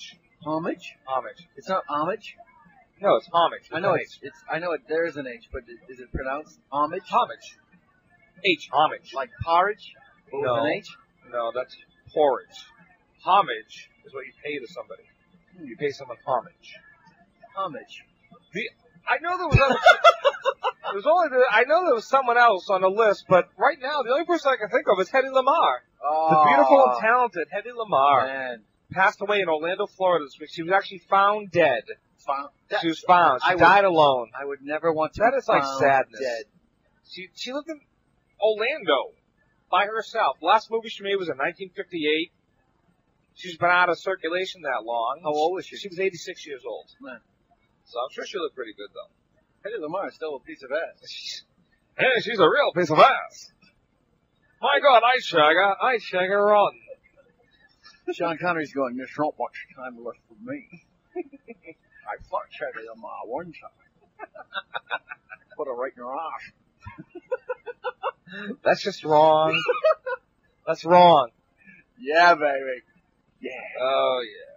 Homage? Homage. It's not homage? No, it's homage. I know with an it's, it's. I know it. There is an H, but is it pronounced homage? Homage. H. Homage. Like porridge? But No. with an H? No, that's porridge. Homage is what you pay to somebody. Hmm. You pay someone homage. Homage. The, I know there was other, there was only the, I know there was someone else on the list, but right now the only person I can think of is Hedy Lamarr. Oh, The beautiful and talented Hedy Lamarr man. passed away in Orlando, Florida this week. She was actually found dead. Found, She was found. She I would- died alone. I would never want to That be is like found sadness. dead. She she lived in Orlando by herself. The last movie she made was in nineteen fifty-eight. She's been out of circulation that long. How old was she? She was eighty-six years old. Man. So I'm sure she looked pretty good, though. Hedy Lamarr is still a piece of ass. Hey, she's a real piece of ass. My God, I shag her. I shag her run. Sean Connery's going, there's not much time left for me. I fucked Hedy Lamarr one time. Put her right in her ass. That's just wrong. That's wrong. Yeah, baby. Yeah. Oh, yeah.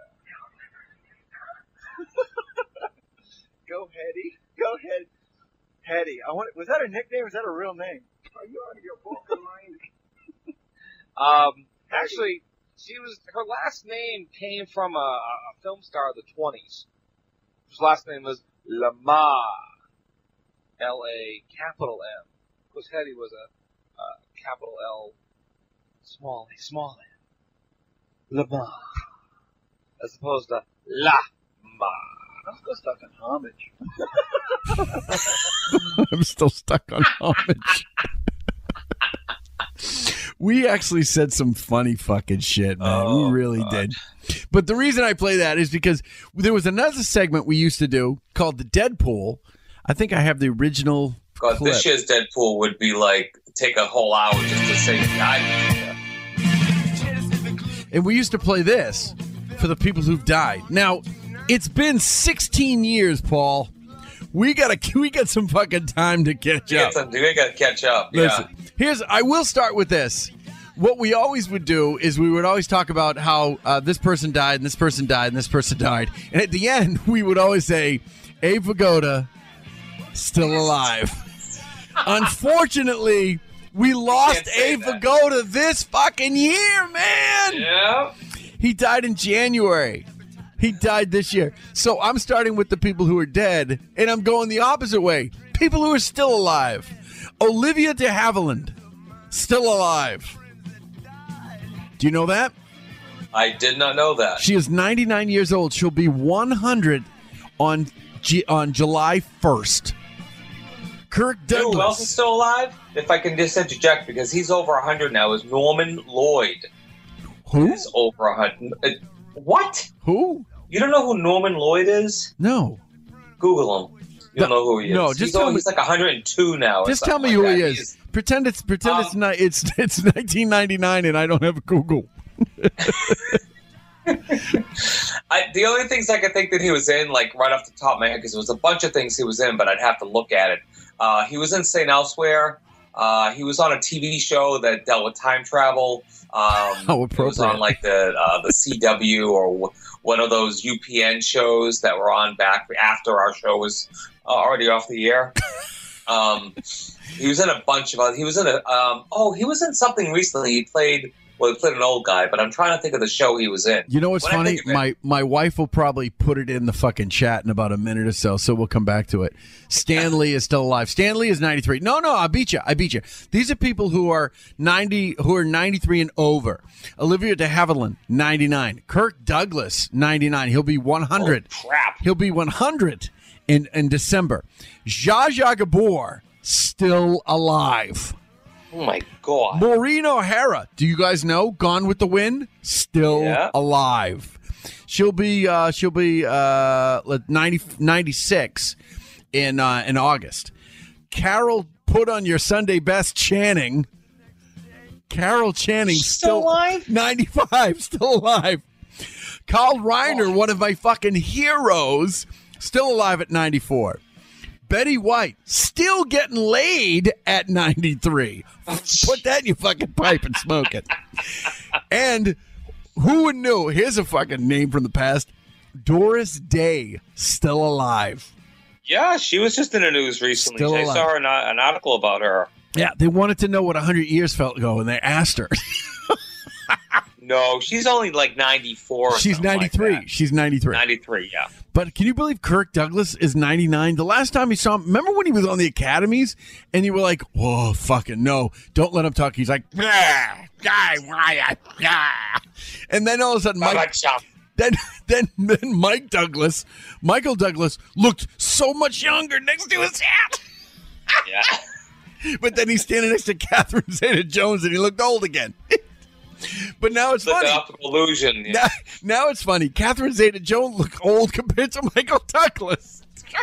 Go, Hetty. Go, Hetty. Hetty. I want. Was that a nickname or is that a real name? Are you out of your fucking mind? Um, actually, she was, her last name came from a, a film star of the twenties. His last name was Lamar. L A capital M. Of course, Hetty was a, a capital L, small A, small A. Lamar. As opposed to Lamar. I'm still stuck on homage. I'm still stuck on homage. We actually said some funny fucking shit, man. Oh, we really God. did. But the reason I play that is because there was another segment we used to do called the Deadpool. I think I have the original God, clip. this year's Deadpool would be like, take a whole hour just to say, I, And we used to play this for the people who've died. Now, it's been sixteen years, Paul. We gotta, we got some fucking time to catch we up. got to, we got to catch up. Listen, Yeah. here's, I will start with this. What we always would do is we would always talk about how uh, this person died and this person died and this person died. And at the end, we would always say, Abe Vigoda, still alive. Unfortunately, we lost Abe Vigoda this fucking year, man. Yeah. He died in January. He died this year. So I'm starting with the people who are dead, and I'm going the opposite way. People who are still alive. Olivia de Havilland, still alive. Do you know that? I did not know that. She is ninety-nine years old. She'll be one hundred on G- on July first. Kirk You know Douglas. who else is still alive? If I can just interject, because he's over one hundred now, is Norman Lloyd. Who? He's over one hundred. Uh, what? Who? You don't know who Norman Lloyd is? No. Google him. You don't No, know who he is. no, just he's, tell oh, me- he's like one hundred two now. or Just tell me something who like he that. is. Pretend it's pretend Um, it's not it's it's nineteen ninety-nine and I don't have a Google. I, the only things I could think that he was in, like right off the top of my head, because there was a bunch of things he was in, but I'd have to look at it. Uh, he was in Saint Elsewhere. Uh, he was on a T V show that dealt with time travel. Um, How It was on appropriate. like the uh, the C W or w- one of those U P N shows that were on back after our show was uh, already off the air. Um, he was in a bunch of other. He was in a. Um, oh, he was in something recently. He played. Well, he played an old guy, but I'm trying to think of the show he was in. You know what's When I funny? think of it- My my wife will probably put it in the fucking chat in about a minute or so, so we'll come back to it. Stan Lee is still alive. Stan Lee is ninety-three. No, no, I beat you. I beat you. These are people who are ninety, who are ninety-three and over. Olivia de Havilland, ninety-nine. Kirk Douglas, ninety-nine. He'll be one hundred. Oh, crap. He'll be one hundred in in December. Zsa Zsa Gabor, still alive. Oh my god. Maureen O'Hara, do you guys know? Gone with the Wind, still Yeah. alive. She'll be uh, she'll be uh, ninety, ninety-six in uh, in August. Carol, put on your Sunday best, Channing. Carol Channing, still, alive? ninety-five, still alive. Carl Reiner, one of my fucking heroes, still alive at ninety-four. Betty White, still getting laid at ninety-three. Put that in your fucking pipe and smoke it. And who would know? Here's a fucking name from the past. Doris Day, still alive. Yeah, she was just in the news recently. Still I alive. saw an, an article about her. Yeah, they wanted to know what one hundred years felt ago, and they asked her. No, she's only like ninety-four. or She's something like ninety-three. that. She's ninety-three. ninety-three, yeah. But can you believe Kirk Douglas is ninety-nine? The last time he saw him, remember when he was on the Academies and you were like, whoa, fucking no, don't let him talk. He's like, "Ah, guy, why, ah." And then all of a sudden, Mike, then, then, then Mike Douglas, Michael Douglas looked so much younger next to his hat. Yeah. But then he's standing next to Catherine Zeta-Jones and he looked old again. But now it's The funny. optical illusion. Yeah. Now, now it's funny. Catherine Zeta-Jones look old compared to Michael Douglas.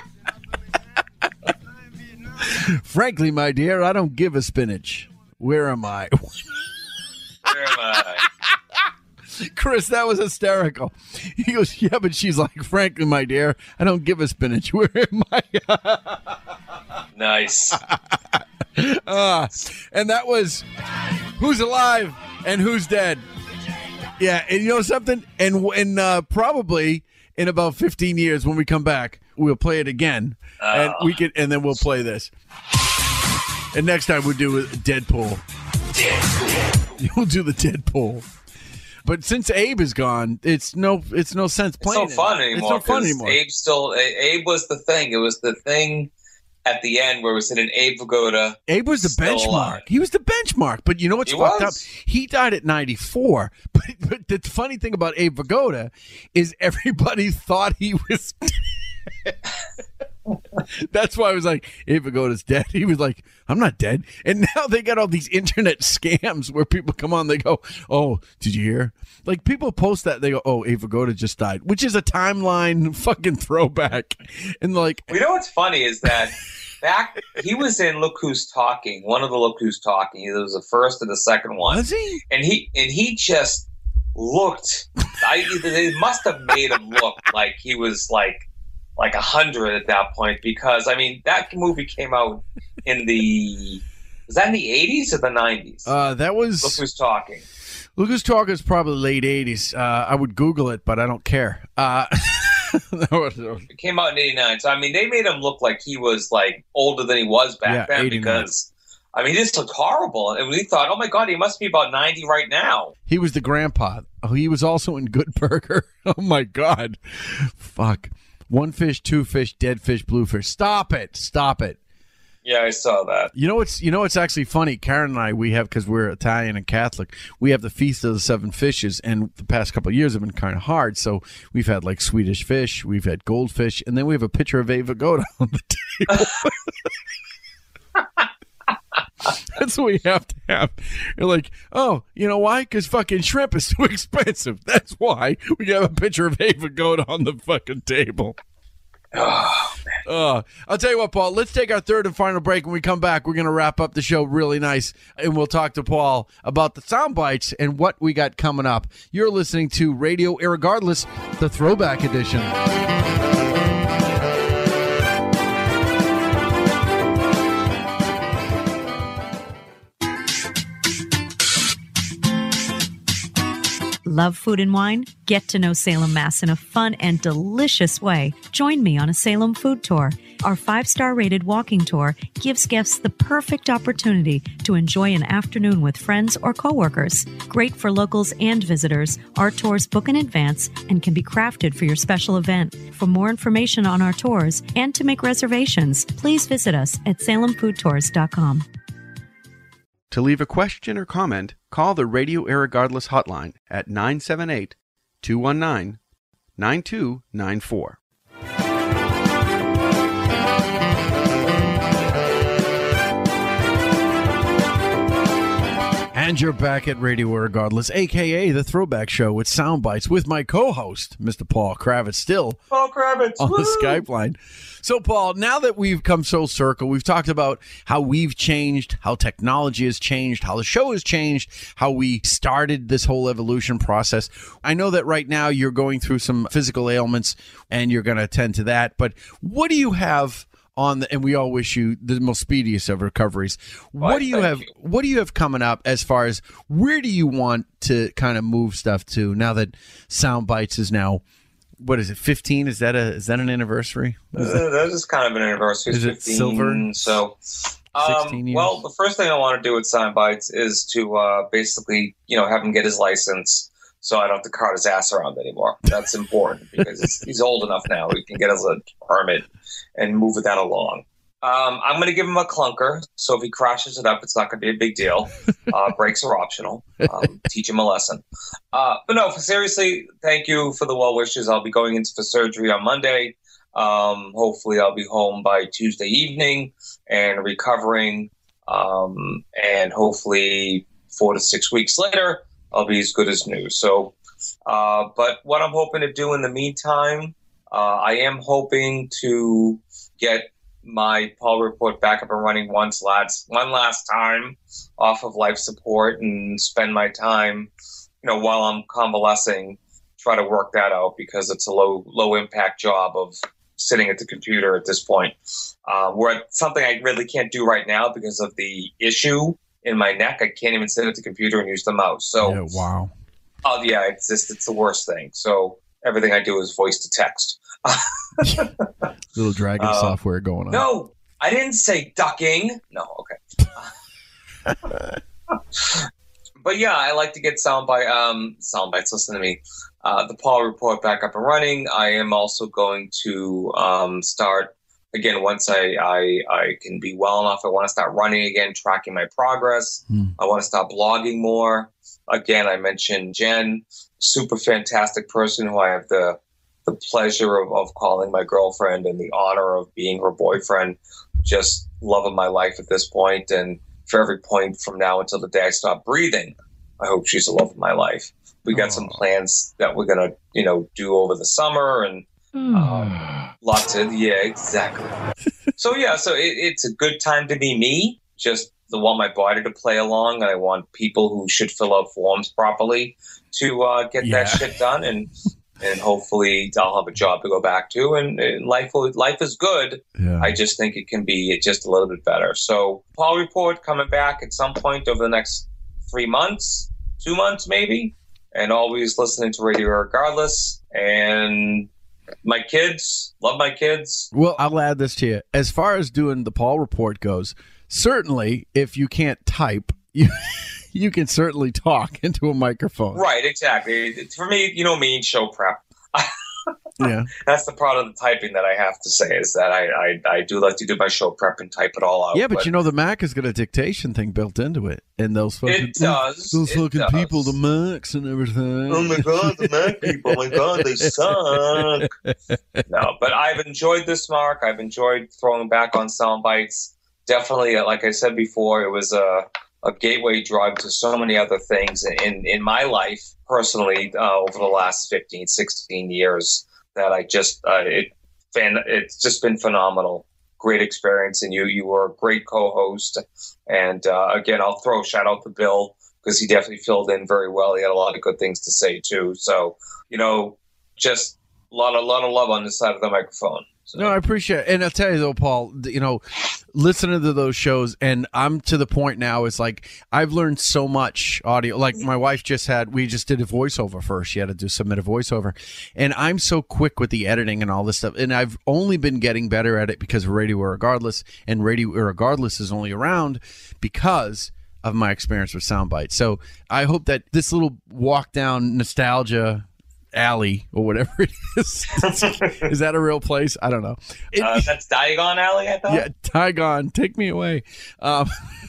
Frankly, my dear, I don't give a spinach. Where am I? Where am I? Chris, that was hysterical. He goes, yeah, but she's like, frankly, my dear, I don't give a spinach. Where am I? Nice. uh, and that was Who's Alive and Who's Dead. Yeah, and you know something? And and uh, probably in about fifteen years when we come back, we'll play it again. Oh. And we can, and then we'll play this. And next time we'll do Deadpool. We'll do the Deadpool. But since Abe is gone, it's no it's no sense It's playing no fun it. anymore. It's no fun 'cause anymore. Abe still. Abe was the thing. It was the thing at the end where we said an Abe Vigoda. Abe was the still benchmark. alive. He was the benchmark. But you know what's He fucked was. up? He died at ninety-four. But, but the funny thing about Abe Vigoda is everybody thought he was That's why I was like, Abe Vigoda's dead. He was like, I'm not dead. And now they got all these internet scams where people come on, they go, oh, did you hear? Like people post that, they go, oh, Abe Vigoda just died, which is a timeline fucking throwback. And like, You know what's funny is that back he was in Look Who's Talking, one of the Look Who's Talking. Either it was the first or the second one. Was he? And he and he just looked. I they must have made him look like he was like like a hundred at that point because I mean that movie came out in the was that in the eighties or the nineties? uh, that was Look Who's Talking. Look Who's Talking is probably late eighties. Uh, I would Google it, but I don't care. Uh, It came out in eighty-nine. So I mean they made him look like he was like older than he was back Yeah, then eighty-nine. because I mean, he just looked horrible. And we thought, oh, my God, he must be about ninety right now. He was the grandpa. Oh, he was also in Good Burger. Oh, my God. Fuck. One fish, two fish, dead fish, blue fish. Stop it. Stop it. Yeah, I saw that. You know what's you know what's actually funny? Karen and I, we have, because we're Italian and Catholic, we have the Feast of the Seven Fishes, and the past couple of years have been kind of hard. So we've had like Swedish fish, we've had goldfish, and then we have a picture of Abe Vigoda on the table. That's what we have to have. You're like, oh, you know why? Because fucking shrimp is too expensive. That's why we have a picture of Abe Vigoda on the fucking table. Oh, man. Uh, I'll tell you what, Paul, let's take our third and final break. When we come back, we're going to wrap up the show really nice, and we'll talk to Paul about the sound bites and what we got coming up. You're listening to Radio Irregardless, the Throwback Edition. Love food and wine? Get to know Salem, Mass in a fun and delicious way. Join me on a Salem food tour. Our five-star rated walking tour gives guests the perfect opportunity to enjoy an afternoon with friends or coworkers. Great for locals and visitors, our tours book in advance and can be crafted for your special event. For more information on our tours and to make reservations, please visit us at salem food tours dot com. To leave a question or comment, call the Radio Irregardless hotline at nine seven eight, two one nine, nine two nine four. And you're back at Radio Irregardless, a k a the Throwback Show with Sound Bites with my co-host, Mister Paul Kravitz, still Paul Kravitz on woo! the Skype line. So, Paul, now that we've come full circle, we've talked about how we've changed, how technology has changed, how the show has changed, how we started this whole evolution process. I know that right now you're going through some physical ailments and you're going to attend to that, but what do you have on the, and we all wish you the most speediest of recoveries. Why, what do you thank have you. what do you have coming up as far as where do you want to kind of move stuff to now that Sound Bites is now what is it? fifteen? Is that a is that an anniversary? Is Uh, that is kind of an anniversary. Is it fifteen, silver? So, um, sixteen years? well, the first thing I want to do with Soundbites is to uh, basically, you know, have him get his license, so I don't have to cart his ass around anymore. That's important because he's, he's old enough now; he can get his a permit and move that along. Um, I'm going to give him a clunker, so if he crashes it up, it's not going to be a big deal. Uh, brakes are optional. Um, teach him a lesson. Uh, but no, seriously, thank you for the well wishes. I'll be going in for surgery on Monday. Um, hopefully, I'll be home by Tuesday evening and recovering. Um, and hopefully, four to six weeks later, I'll be as good as new. So, uh, but what I'm hoping to do in the meantime, uh, I am hoping to get my Paul Report back up and running once last one last time off of life support and spend my time, you know, while I'm convalescing, try to work that out because it's a low low impact job of sitting at the computer at this point. Uh, where it's something I really can't do right now because of the issue in my neck. I can't even sit at the computer and use the mouse. So, yeah, wow. Oh yeah, it's just it's the worst thing. So everything I do is voice to text. Little dragon Uh, software going on. No, I didn't say ducking. No, okay. But yeah, I like to get soundbite, um, sound bites. Listen to me. Uh, the Paul Report back up and running. I am also going to um, start again once I, I I can be well enough. I want to start running again, tracking my progress. Hmm. I want to start blogging more. Again, I mentioned Jen, super fantastic person who I have the the pleasure of, of calling my girlfriend and the honor of being her boyfriend. Just love of my life at this point, and for every point from now until the day I stop breathing, I hope she's the love of my life. We got some plans that we're gonna, you know, do over the summer, and um, lots of yeah, exactly. So yeah, so it, it's a good time to be me. Just I want my body to play along, and I want people who should fill out forms properly to uh, get Yeah. that shit done, and and hopefully I'll have a job to go back to, and, and life will, life is good. Yeah. I just think it can be just a little bit better. So Paul Report coming back at some point over the next three months, two months maybe, and always listening to radio regardless. And my kids, love my kids. Well, I'll add this to you. As far as doing the Paul Report goes, certainly if you can't type, you you can certainly talk into a microphone. Right, exactly. For me, you know me, show prep. Yeah. That's the part of the typing that I have to say is that I, I, I do like to do my show prep and type it all out. Yeah, but, you know the Mac has got a dictation thing built into it, and those fucking It does. those It fucking does. people, the Macs and everything. Oh my God, the Mac people! Oh my God, they suck. No, but I've enjoyed this, Mark. I've enjoyed throwing back on sound bites. Definitely, uh, like I said before, it was a, a gateway drug to so many other things in, in my life personally uh, over the last fifteen, sixteen years that I just, uh, it, fan, it's just been phenomenal. Great experience. And you, you were a great co-host. And uh, again, I'll throw a shout out to Bill because he definitely filled in very well. He had a lot of good things to say too. So, you know, just a lot, a lot of love on this side of the microphone. No, I appreciate it. And I'll tell you though, Paul, th- you know, listening to those shows, and I'm to the point now, it's like I've learned so much audio. Like my wife just had, we just did a voiceover first. She had to do submit a voiceover. And I'm so quick with the editing and all this stuff. And I've only been getting better at it because of Radio Irregardless. And Radio Irregardless is only around because of my experience with Soundbite. So I hope that this little walk down nostalgia alley or whatever it is. Is that a real place? I don't know. It, uh, that's Diagon Alley, I thought? yeah, Diagon, take me away. Um,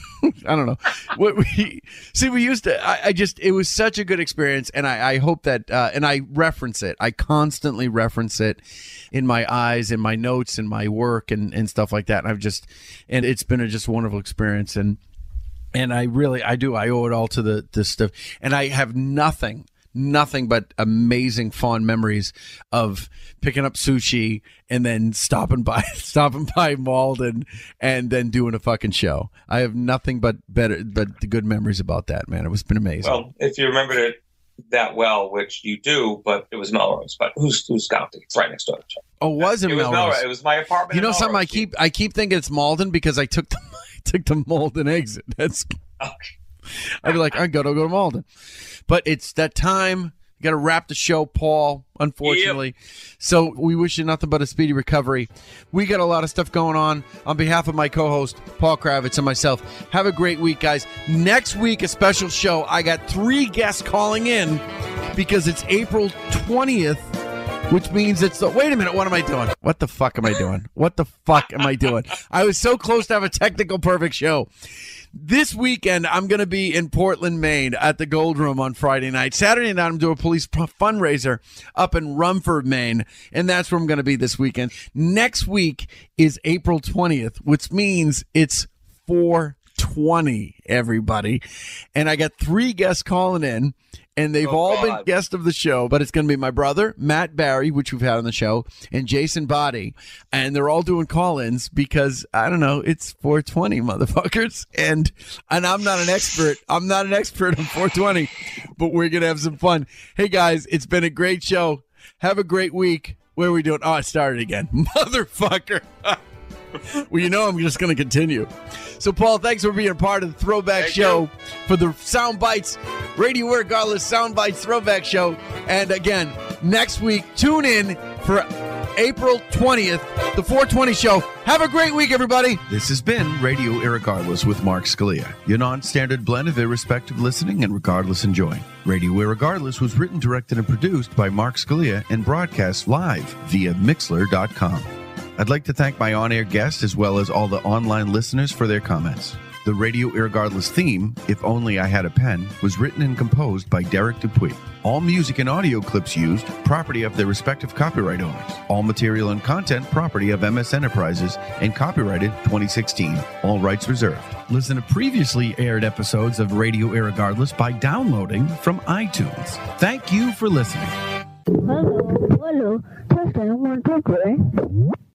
I don't know. What we see, we used to. I, I just, it was such a good experience, and I, I hope that, uh, and I reference it. I constantly reference it in my eyes, in my notes, in my work, and and stuff like that. And I've just, and it's been a just wonderful experience, and and I really, I do, I owe it all to the this stuff, and I have nothing. Nothing but amazing fond memories of picking up sushi and then stopping by stopping by Malden and then doing a fucking show. I have nothing but better but the good memories about that, man. It was been amazing. Well, if you remembered it that well, which you do, but it was Melrose. But who's who's counting? It's right next door to each other. Oh, was it, It was Melrose? Melrose. It was my apartment. You know in something? I Melrose. keep I keep thinking it's Malden because I took the I took the Malden exit. That's Okay. I'd be like, I gotta go to Malden. But it's that time You got to wrap the show, Paul, unfortunately. Yep. So we wish you nothing but a speedy recovery. We got a lot of stuff going on. On behalf of my co-host, Paul Kravitz, and myself, have a great week, guys. Next week, a special show. I got three guests calling in because it's April twentieth, which means it's the... Wait a minute, what am I doing? What the fuck am I doing? What the fuck am I doing? I was so close to have a technical perfect show. This weekend, I'm going to be in Portland, Maine at the Gold Room on Friday night. Saturday night, I'm doing a police fundraiser up in Rumford, Maine, and that's where I'm going to be this weekend. Next week is April twentieth, which means it's four twenty, everybody. And I got three guests calling in, and they've oh, all God. been guests of the show, but it's going to be my brother, Matt Barry, which we've had on the show, and Jason Body. And they're all doing call-ins because, I don't know, it's four twenty, motherfuckers. And and I'm not an expert. I'm not an expert on four twenty, but we're going to have some fun. Hey, guys, it's been a great show. Have a great week. What are we doing? Oh, it started again. Motherfucker. Well, you know I'm just going to continue. So, Paul, thanks for being a part of the Throwback Thank Show you. for the Sound Bites, Radio Regardless Sound Bites Throwback Show. And again, next week, tune in for April twentieth, the four twenty show. Have a great week, everybody. This has been Radio Irregardless with Mark Scalia, your non-standard blend of irrespective listening and regardless enjoying. Radio Irregardless was written, directed, and produced by Mark Scalia and broadcast live via Mixler dot com. I'd like to thank my on-air guests as well as all the online listeners for their comments. The Radio Irregardless theme, If Only I Had a Pen, was written and composed by Derek Dupuy. All music and audio clips used, property of their respective copyright owners. All material and content, property of M S Enterprises and copyrighted twenty sixteen. All rights reserved. Listen to previously aired episodes of Radio Irregardless by downloading from iTunes. Thank you for listening. Hello, hello. Testing one, two, three.